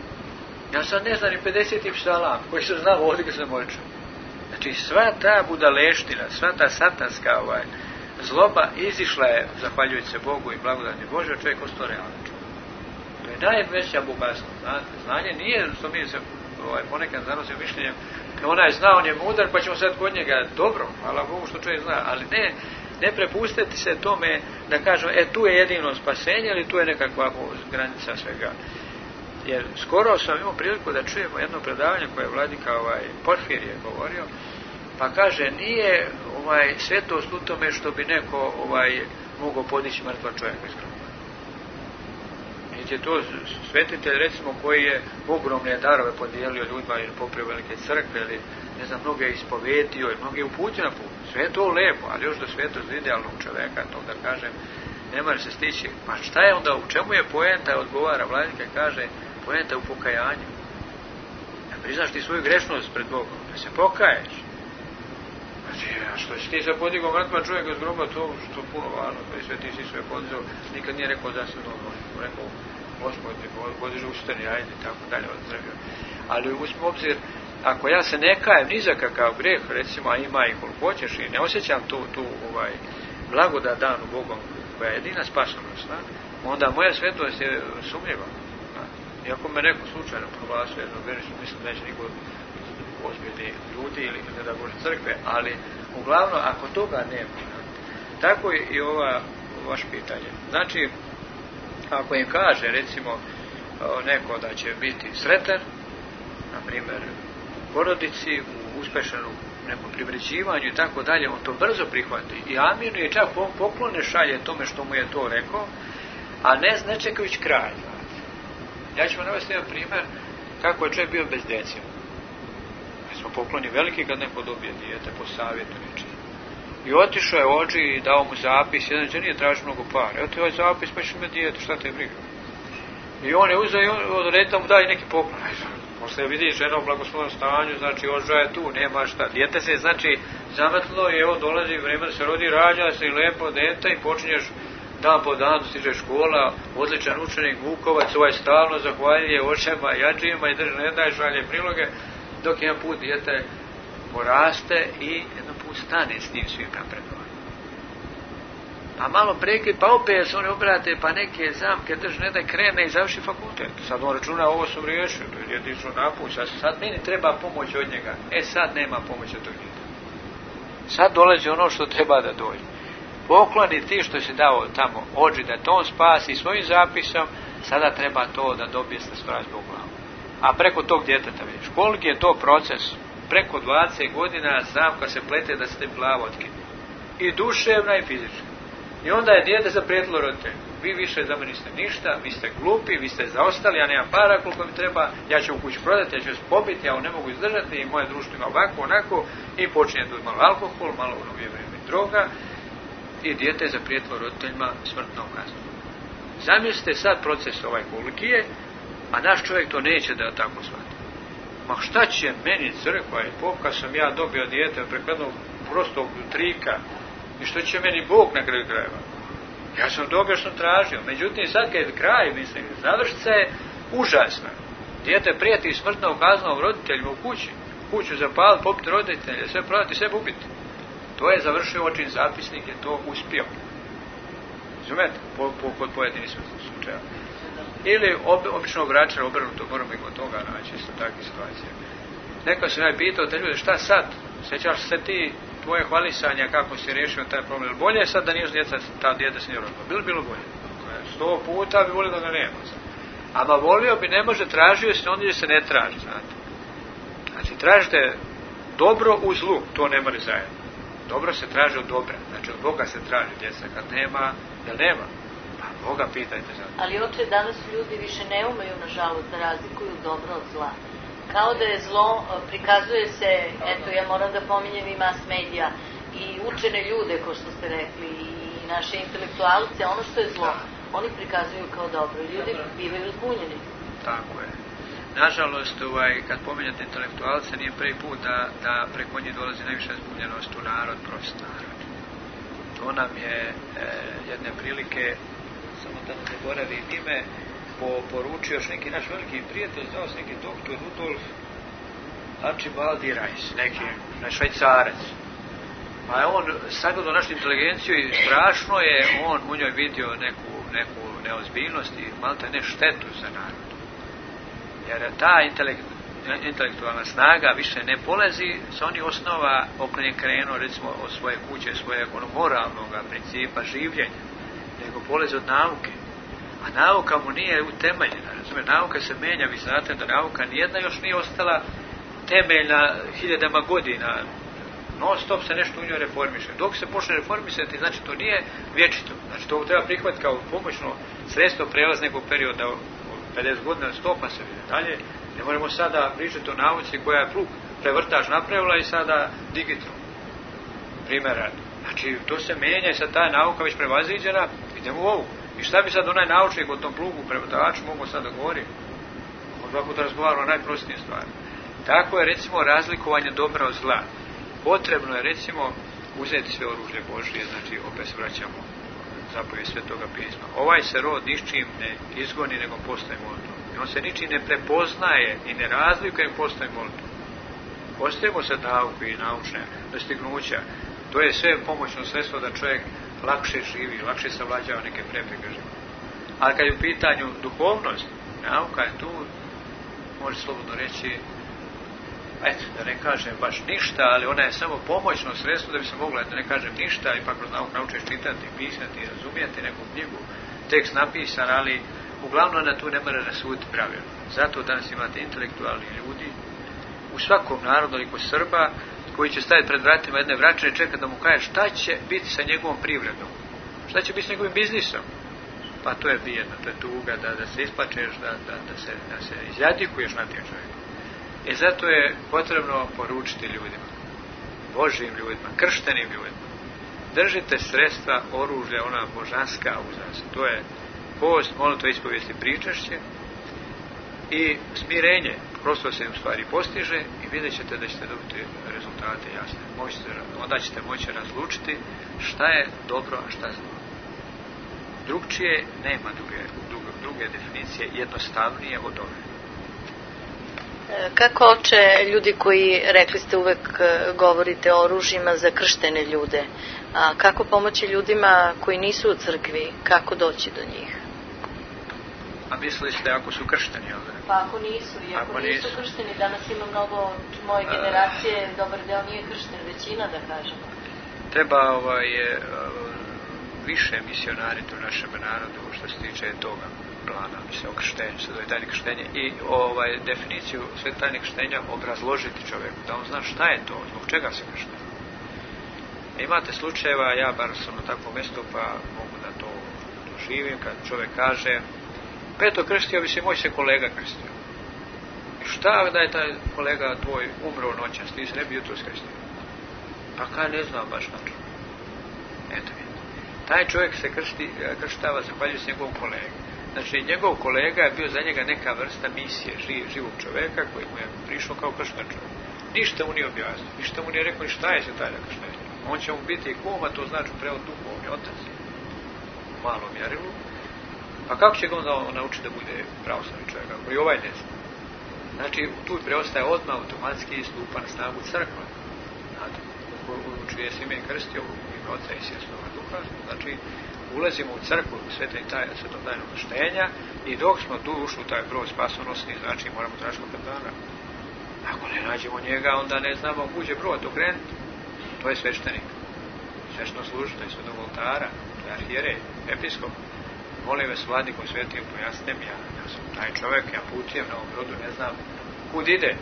Ja sad ne znam ni pedeseti psalam, koji se zna ovdje kad se moće. Znači, sva ta budaleština, sva ta satanska ovaj, zloba izišla je, zahvaljujući se Bogu i blagodati Božja, čovjek ostao realan čovjek. To je najveća bogatstvo. Znate, znanje nije, što mi se ovaj, ponekad zanosimo mišljenjem, onaj zna, on je mudar, pa ćemo sad kod njega, dobro, hvala Bogu što čovjek zna, ali ne, ne prepustiti se tome da kažemo, e, tu je jedino spasenje, ili tu je nekakva granica svega. Jer skoro sam imao priliku da čujemo jedno predavanje koje je vladika ovaj, Porfirije govorio, pa kaže, nije ovaj, svetost u tome što bi neko ovaj, mogao podići mrtva čovjeka iz groba. Niti je to svetitelj, recimo, koji je ogromne darove podijelio ljudima ili popravio velike crkve ili, ne znam, mnoge ispovetio i mnoge uputio na put. Sve je to lepo, ali još do svetost idealnog čovjeka, to da kažem, ne može se stići. Pa šta je onda, u čemu je poenta, odgovara vladika i kaže, poenta u pokajanju. Da priznaš ti svoju grešnost pred Bogom, da se pokaješ. Znači, a što si ti sad podigao mrtva čovjeka iz groba, to što puno važno, pa i sve ti si sve podizao, nikad nije rekao da se dobro, rekao, Gospod mi podiže ustani, ajde, tako dalje odzravio. Ali uzmimo obzir, ako ja se ne kajem ni za kakav greh, recimo, a ima i koliko hoćeš i ne osjećam tu, tu ovaj, blagodat danu Bogom, koja je jedina spasonosna, onda moja svetost je sumnjiva. Iako me neko slučajno proglasio jednom vjerišću, mislim da neće niko ozbiljni ljudi ili ne da Bože crkve, ali uglavnom ako toga nema, tako je i ova vaš pitanje. Znači, ako im kaže recimo neko da će biti sretan, na primjer u porodici, u uspešenu nekom privređivanju i tako dalje, on to brzo prihvati i aminuje, čak poklone šalje tome što mu je to rekao, a ne, ne čekajući kraj. Ja ću vam navesti jedan primjer kako je čovjek bio bez djece. Mi smo pokloni veliki kad neko dobije dijete po savjetu nečiji. I otišao je ođi i dao mu zapis, jedan će nije tražio mnogo para. Evo ti ovaj zapis, pa ćeš me dijete, šta te briga? I on je uzeo i od reda mu daje neki poklon. Posle vidi žena u blagoslovnom stanju, znači ođa je tu, nema šta. Dijete se znači zametlo i evo dolazi vreme da se rodi, rađa se i lepo dete i počinješ dan po dan, stiže škola, odličan učenik, Vukovac, ovaj stalno zahvaljuje očema, jađima i drži, ne daj šalje priloge, dok jedan put dijete poraste i jedan put stane s njim svim napredovanjem. Pa malo prekid, pa opet se oni obrate, pa neke zamke drži, ne daj, krene i završi fakultet. Sad on računa, ovo sam riješio, to je djetično napuć, a sad meni treba pomoć od njega. E sad nema pomoći od tog djeta. Sad dolazi ono što treba da dođe. Pokloni ti što si dao tamo ođi da to on spasi svojim zapisom, sada treba to da dobije sa strazbog glavu. A preko tog djeteta vidiš, koliki je to proces, preko dvadeset godina zamka se plete da se te glava otkine. I duševna i fizička. I onda je dijete zaprijetilo roditelju. Vi više za mene niste ništa, vi ste glupi, vi ste zaostali, ja nemam para koliko mi treba, ja ću u kući prodati, ja ću vas pobiti, ja ovo ne mogu izdržati i moje društvo ima ovako, onako, i počinje tu malo alkohol, malo u novije vrijeme droga, i dijete je zaprijetilo roditeljima smrtnom kaznom. Zamislite sad proces ovaj koliki je, a naš čovjek to neće da tako shvati. Ma šta će meni crkva i pop kad sam ja dobio dijete preko jednog prostog trika i što će meni Bog na kraju krajeva? Ja sam dobio što sam tražio. Međutim, sad kad je kraj, mislim, završica je užasna. Dijete prijeti smrtnom kaznom roditeljima u kući. Kuću zapaliti, popiti roditelje, sve prodati, sve ubiti. To je završio očin zapisnik, je to uspio. Razumete? Po, po, kod pojedinih slučaja. Ili ob, običnog vračara obrnuto, moramo i kod toga naći isto takve situacije. Neko se naj pitao te ljude, šta sad? Sjećaš se ti tvoje hvalisanja kako si riješio taj problem? Bolje je sad da nije djeca, ta djeta se nije rodila. Bilo bilo bolje. Sto puta bi volio da ga nema. Ama volio bi, ne može, tražio se, onda se ne traži, znate. Znači, tražite dobro u zlu, to nema ni zajedno. Dobro se traži od dobra, znači od Boga se traži djeca, kad nema, jel nema? Pa Boga pitajte za to.
Ali oče, danas ljudi više ne umeju, nažalost, da razlikuju dobro od zla. Kao da je zlo, prikazuje se, eto, ja moram da pominjem i mass medija, i učene ljude, ko što ste rekli, i naše intelektualce, ono što je zlo, oni prikazuju kao dobro, i ljudi bivaju zbunjeni.
Tako je. Nažalost, ovaj, kad pominjate intelektualce, nije prvi put da, da preko njih dolazi najviše zbunjenost u narod, prost narod. To nam je e, jedne prilike, samo da ne zaboravim ime, po, poručio još neki naš veliki prijatelj, znao se neki doktor Rudolf Archibaldi Reis, neki švajcarac. Pa je on sagledao našu inteligenciju i strašno je on u njoj vidio neku, neku neozbiljnost i malta ne štetu za narod. Jer ta intelekt, intelektualna snaga više ne polazi sa onih osnova okrenje krenuo recimo od svoje kuće, svojeg onog moralnog principa življenja, nego polazi od nauke. A nauka mu nije utemeljena. Razume, nauka se menja, vi znate da nauka nijedna još nije ostala temeljna hiljadama godina. Non stop se nešto u njoj reformiše. Dok se počne reformisati, znači to nije vječito. Znači to treba prihvatiti kao pomoćno sredstvo prelaz nekog perioda od pedeset godina, sto pa se vidi dalje. Ne moramo sada pričati o nauci koja je plug prevrtač napravila i sada digitalno. Primjer radi. Znači to se menja i sad ta nauka već prevaziđena, idemo u ovu. I šta bi sad onaj naučnik o tom plugu prevrtaču mogo sad da govori? Ovako da razgovaramo o najprostijim stvarima. Tako je recimo razlikovanje dobra od zla. Potrebno je recimo uzeti sve oružje Božije, znači opet se vraćamo zapovjed Svetoga pisma. Ovaj se rod ničim ne izgoni, nego postoji molitvom. I on se ničim ne prepoznaje i ne razlikuje, nego postoji molitvom. Ostavimo se nauku i naučne dostignuća. To je sve pomoćno sredstvo da čovjek lakše živi, lakše savlađava neke prepreke života. Ali kad je u pitanju duhovnost, nauka je tu, može slobodno reći, eto, da ne kažem baš ništa, ali ona je samo pomoćno sredstvo da bi se mogla, da ne kažem ništa, i pa kroz nauku naučiš čitati, pisati i razumijeti neku knjigu, tekst napisan, ali uglavnom na tu ne mora rasuditi pravilno. Zato danas imate intelektualni ljudi u svakom narodu, ali kod Srba, koji će staviti pred vratima jedne vračine i čekati da mu kaže šta će biti sa njegovom privredom, šta će biti s njegovim biznisom. Pa to je bijedno, to je tuga, da, da se isplačeš, da, da, da, se, da se izjadikuješ na tim čovjeku. E zato je potrebno poručiti ljudima, Božjim ljudima, krštenim ljudima. Držite sredstva, oružja, ona božanska uzas. To je post, molitva, ispovijest i pričašće i smirenje. Prosto se u stvari postiže i vidjet ćete da ćete dobiti rezultate jasne. Možete, onda ćete moći razlučiti šta je dobro, a šta zlo. Drugčije nema druge, druge, druge definicije, jednostavnije od ove.
Kako oče ljudi koji, rekli ste, uvek govorite o oružjima za krštene ljude, a kako pomoći ljudima koji nisu u crkvi, kako doći do njih?
A mislili ste ako su kršteni, ali?
Pa ako nisu, i ako, ako nisu, nisu kršteni, danas ima mnogo moje generacije, a... dobar deo nije kršten, većina da kažemo.
Treba ovaj, više misionariti u našem narodu što se tiče toga plana, mislim, o krštenju, sve je tajne krštenje i ovaj, definiciju sve tajne krštenja obrazložiti čovjeku, da on zna šta je to, zbog čega se kršte. Imate slučajeva, ja bar sam na takvom mjestu, pa mogu da to doživim, kad čovjek kaže Peto, krstio bi se moj se kolega krstio. I šta da je taj kolega tvoj umro noćas, ti se ne bi jutro skrstio? Pa kaj ne znam baš na to. Eto mi. Taj čovjek se kršti, krštava zahvaljujući njegovom kolegu. Znači, njegov kolega je bio za njega neka vrsta misije živ, živog čovjeka koji mu je prišao kao kršten čovjek. Ništa mu nije objasnio, ništa mu nije rekao ni šta je se taj da krštenje. On će mu biti i kuma, to znači prevod duhovni otac u malom mjerilu. Pa kako će ga onda naučiti da bude pravoslavni čovjek, ako i ovaj ne zna? Znači, tu preostaje odmah automatski stupa na snagu crkva. Znate, u čije se ime krstio, u ime Oca i Svetoga Duha, znači, ulazimo u crkvu svetom tajnog krštenja i dok smo tu ušli u taj broj spasonosni, znači moramo tražiti kapetana. Ako ne nađemo njega, onda ne znamo ako uđe broj, to krenuti. To je sveštenik. Svešteno služitelj Svetog oltara, to je arhijerej, episkop. Molim vas, vladnikom svetim, pojasnim, ja, ja sam taj čovjek, ja putujem na ovom brodu, ne znam kud ide.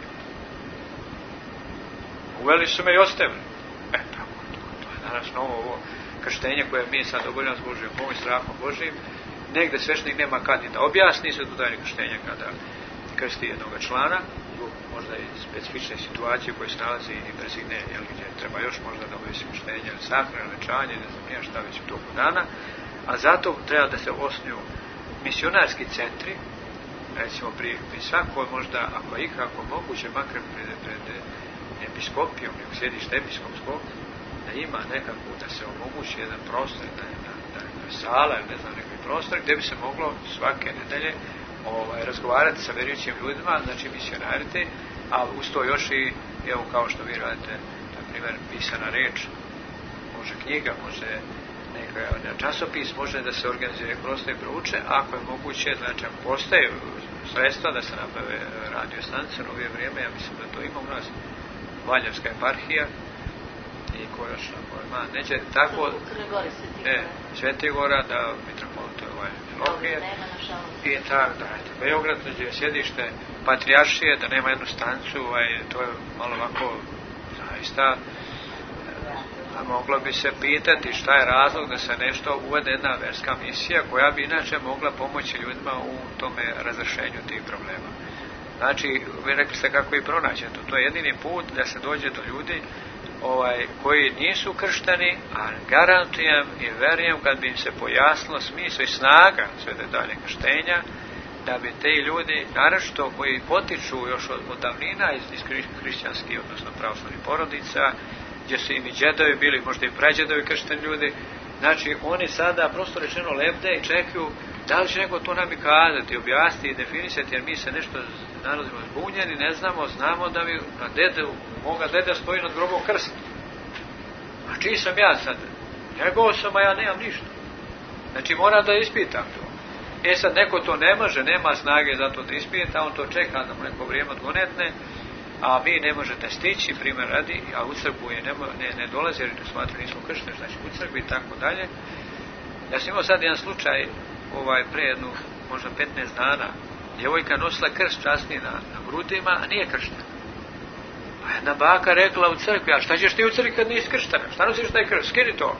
Uveli su me i ostavili. E, tako, to, to je danas novo ovo krštenje koje mi sad obavljamo s Božijom pomoć, strahom Božijim. Negde sveštenik nema kad ni da objasni se tu tajne krštenja kada krsti jednog člana, možda i specifične situacije u kojoj se nalazi i brzigne, jel, gdje treba još možda da obavisi krštenje, sahrana, lečanje, ne znam nije šta već u toku dana. A zato treba da se osnuju misionarski centri, recimo pri, pri svakoj možda, ako je ikako moguće, makar pred, pred episkopijom, nego sjedište episkopskog, da ima nekako, da se omogući jedan prostor, da je da, da, da sala, ne znam, neki prostor, gdje bi se moglo svake nedelje ovaj, razgovarati sa vjerujućim ljudima, znači misionarite, a uz to još i, evo kao što vi radite, na primjer, pisana reč, može knjiga, može neka časopis, može da se organizuje prostor i prouče, ako je moguće, znači ako postoje sredstva da se nabave radio stanice u novije vrijeme, ja mislim da to ima u nas Valjevska eparhija i ko još, ako ima, neće tako, e, Svetigora, da mitropolita ovaj, Lokije. I tako da, Beograd gdje je sjedište patrijaršije, da nema jednu stancu, ovaj, to je malo ovako, zaista, a moglo bi se pitati šta je razlog da se nešto uvede jedna verska misija koja bi inače mogla pomoći ljudima u tome razrešenju tih problema. Znači, vi rekli ste kako i pronaći to. To je jedini put da se dođe do ljudi ovaj, koji nisu kršteni, a garantujem i verujem kad bi im se pojasnilo smisao i snaga sve detalje krštenja, da bi te ljudi, naročito koji potiču još od, od davnina iz, iz hrišćanskih, odnosno pravoslavnih porodica, gdje su im i džedovi bili, možda i prađedovi kršteni ljudi, znači oni sada prosto rečeno lebde i čekaju da li će neko to nam i kazati, objasniti i definisati, jer mi se nešto nalazimo zbunjeni, ne znamo, znamo da mi na dede, moga deda stoji nad grobom krst. A čiji sam ja sad? Njegov sam, a ja nemam ništa. Znači moram da ispitam to. E sad neko to ne može, nema snage za to da ispita, on to čeka da mu neko vrijeme odgonetne, a vi ne možete stići, primjer radi, a u crkvu je ne, ne, ne dolazi jer ne smatra nismo kršteni, znači u crkvi i tako dalje. Ja sam imao sad jedan slučaj, ovaj, pre jednu, možda petnaest dana, djevojka nosila krst časni na, na grudima, a nije krštena. A jedna baka rekla u crkvi, a šta ćeš ti u crkvi kad nisi krštena? Šta nosiš taj krst? Skini to.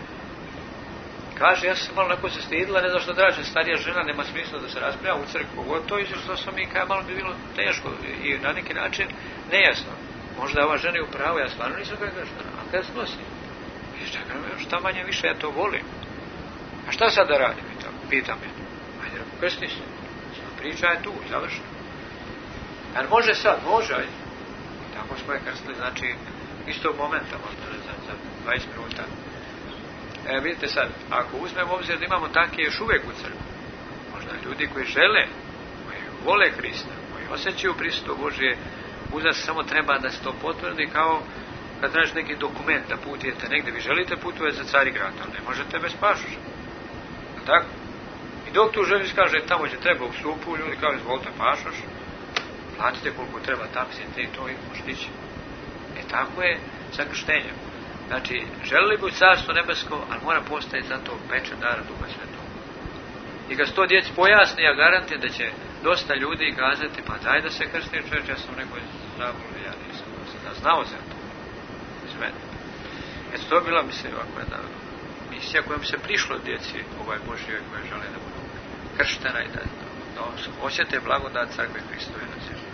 Kaže, ja sam malo neko se stidila, ne znam što draže, starija žena, nema smisla da se raspravlja u crkvu, pogotovo i što sam mi kaj malo bi bilo teško i na neki način nejasno. Možda ova žena je u pravu, ja stvarno nisam kaj krštena, a kada se nosim? I čekaj, šta manje više, ja to volim. A šta sad da radim? Pitam je. Ajde, krsti se. Priča je tu, završeno. Jer može sad, može, ajde. Tako smo je krstili, znači, istog momenta, možda za, za dvadeset minuta. E, vidite sad, ako uzmemo obzir da imamo takve još uvijek u crkvi, možda ljudi koji žele, koji vole Hrista, koji osjećaju prisustvo Božje, uzas samo treba da se to potvrdi kao kad tražiš neki dokument da putujete negdje, vi želite putovati za Carigrad, ali ne možete bez pasoša. Tako? I dok tu želiš kaže, tamo će treba u supu, ljudi kao izvolite pasoš, platite koliko treba taksite i to i možete ići. E tako je sa krštenjem. Znači, želili bi u carstvo nebesko, ali mora postojati za to pečat dara Duha Svetog. I kad se to djeci pojasni, ja garantijem da će dosta ljudi kazati, pa daj da se krsti čovječ, ja sam nekoj zabavljen, ja nisam da znao za to. Sve. Eto, to je bila, mislim, ovako jedna misija kojom se prišlo djeci ovaj Božje koje žele da budu krštena i da, da osjete blagodat Crkve Hristove na zemlji.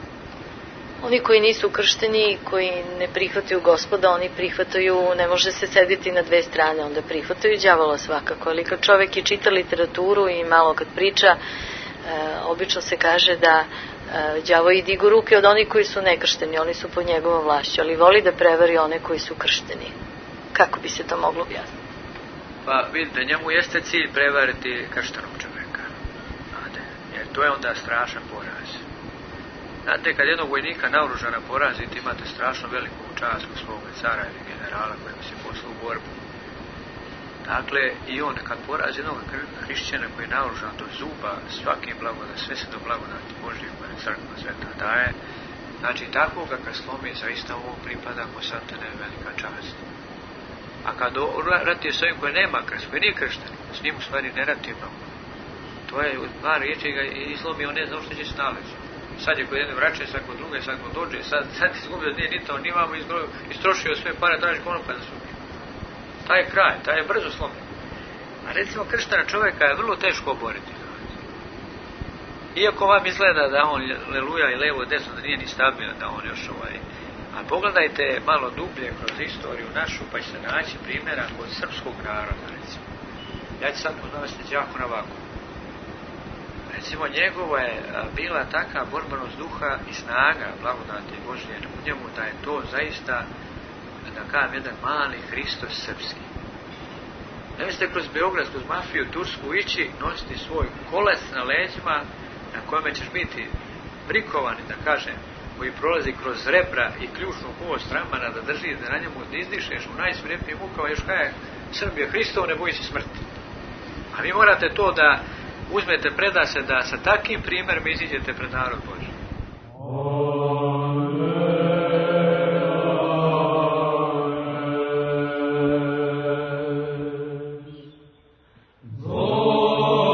Oni koji nisu kršteni, koji ne prihvataju Gospoda, oni prihvataju, ne može se sediti na dve strane, onda prihvataju đavola svakako, ali kad čovjek je čita literaturu i malo kad priča, e, obično se kaže da e, đavo i digu ruke od onih koji su nekršteni, oni su pod njegovom vlašću, ali voli da prevari one koji su kršteni. Kako bi se to moglo objasniti?
Pa vidite, njemu jeste cilj prevariti krštenog čovjeka. Znate, jer to je onda strašan poraz. Znate, kad jednog vojnika naoružana porazite, imate strašno veliku čast u svog cara ili generala koji vas je poslao u borbu. Dakle, i on kad porazi jednog hrišćana koji je naoružan do zuba, svaki blagodat, sve se do blagodati Božje koje crkva sveta daje, znači takvoga kad slomi, zaista ovo pripada ko satane velika čast. A kad ratuje s ovim koji nema krst, koji nije kršten, s njim u stvari ne ratuje mnogo. To je dva riječi ga izlomi, on ne zna što će se nalazi. Sad je kod jedne vraće, sad kod druge, sad kod dođe, sad, sad izgubio da nije nitao, ni vamo istrošio sve pare, traži konopa da su. Taj je kraj, taj je brzo slomljen. A recimo krštena čovjeka je vrlo teško oboriti. Iako vam izgleda da on leluja i levo desno, da nije ni stabilan, da on još ovaj... A pogledajte malo dublje kroz istoriju našu, pa ćete naći primjera kod srpskog naroda, recimo. Ja ću sad navesti Đakona Vaku. Recimo, njegova je bila taka borbenost duha i snaga blagodati Božje u njemu, da je to zaista, da kažem, jedan mali Hristos srpski. Ne mislite kroz Beograd, kroz mafiju, Tursku ići, nositi svoj koles na leđima, na kojome ćeš biti prikovani, da kažem, koji prolazi kroz rebra i ključnu kost ramana, da drži, da na njemu da izdišeš u najsvirepnijim mukama, još kaj je Srbija, Hristovo ne boji se smrti. A vi morate to da uzmete, preda se da sa takim primjerom iziđete pred narod Božji.
Oh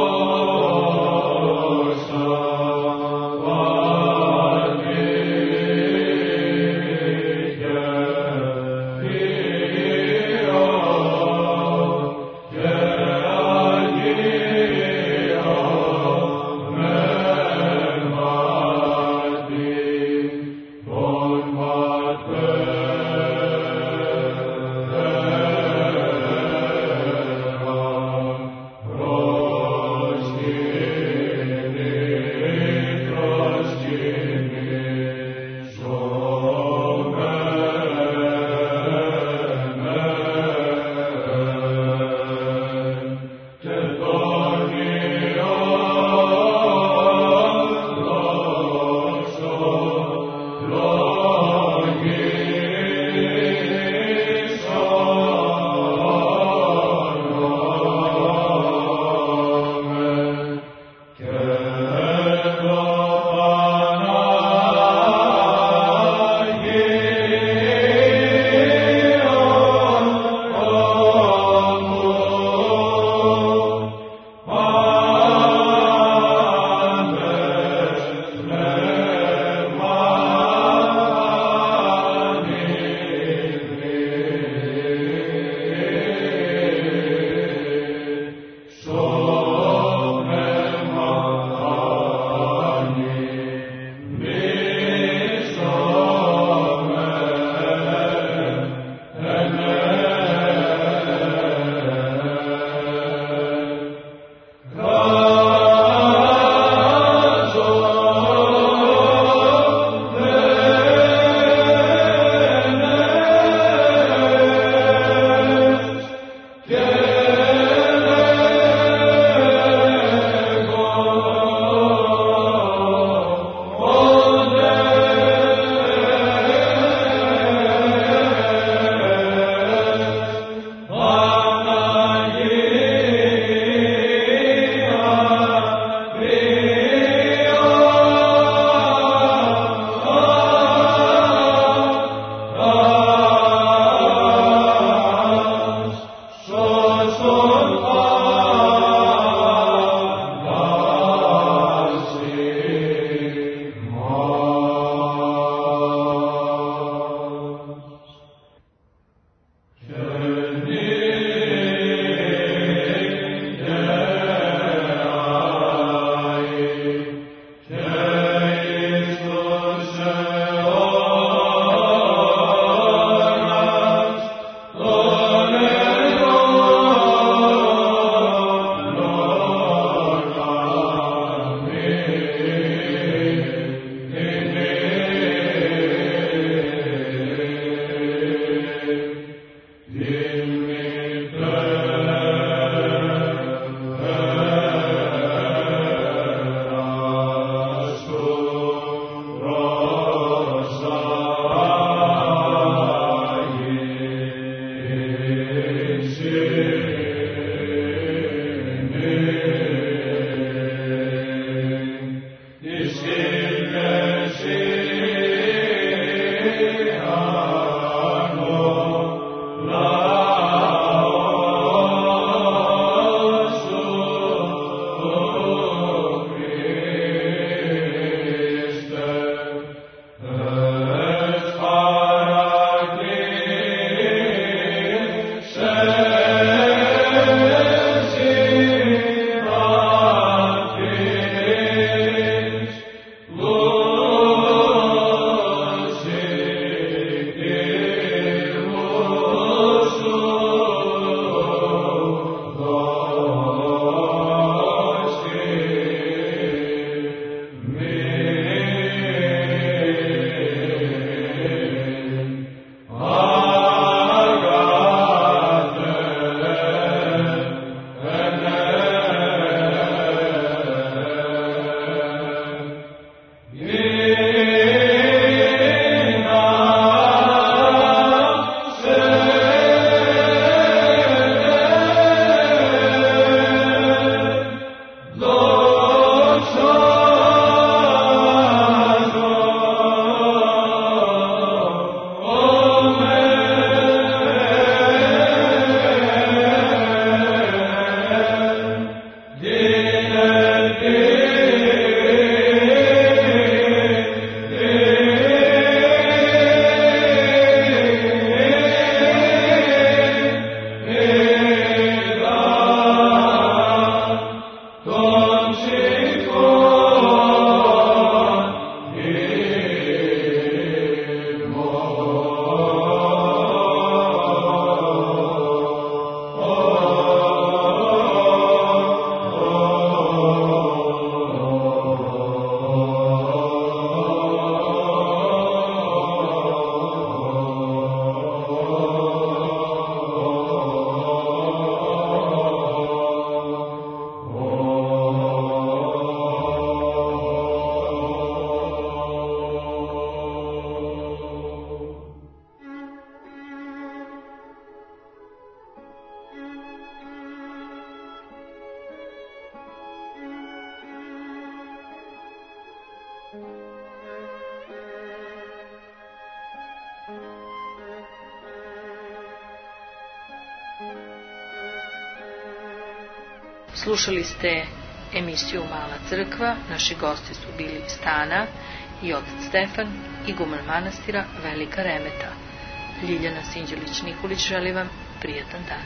Slušali ste emisiju Mala crkva. Naši gosti su bili Stana i otac Stefan, iguman manastira Velika Remeta. Ljiljana Sinđelić-Nikolić želi vam prijetan dan.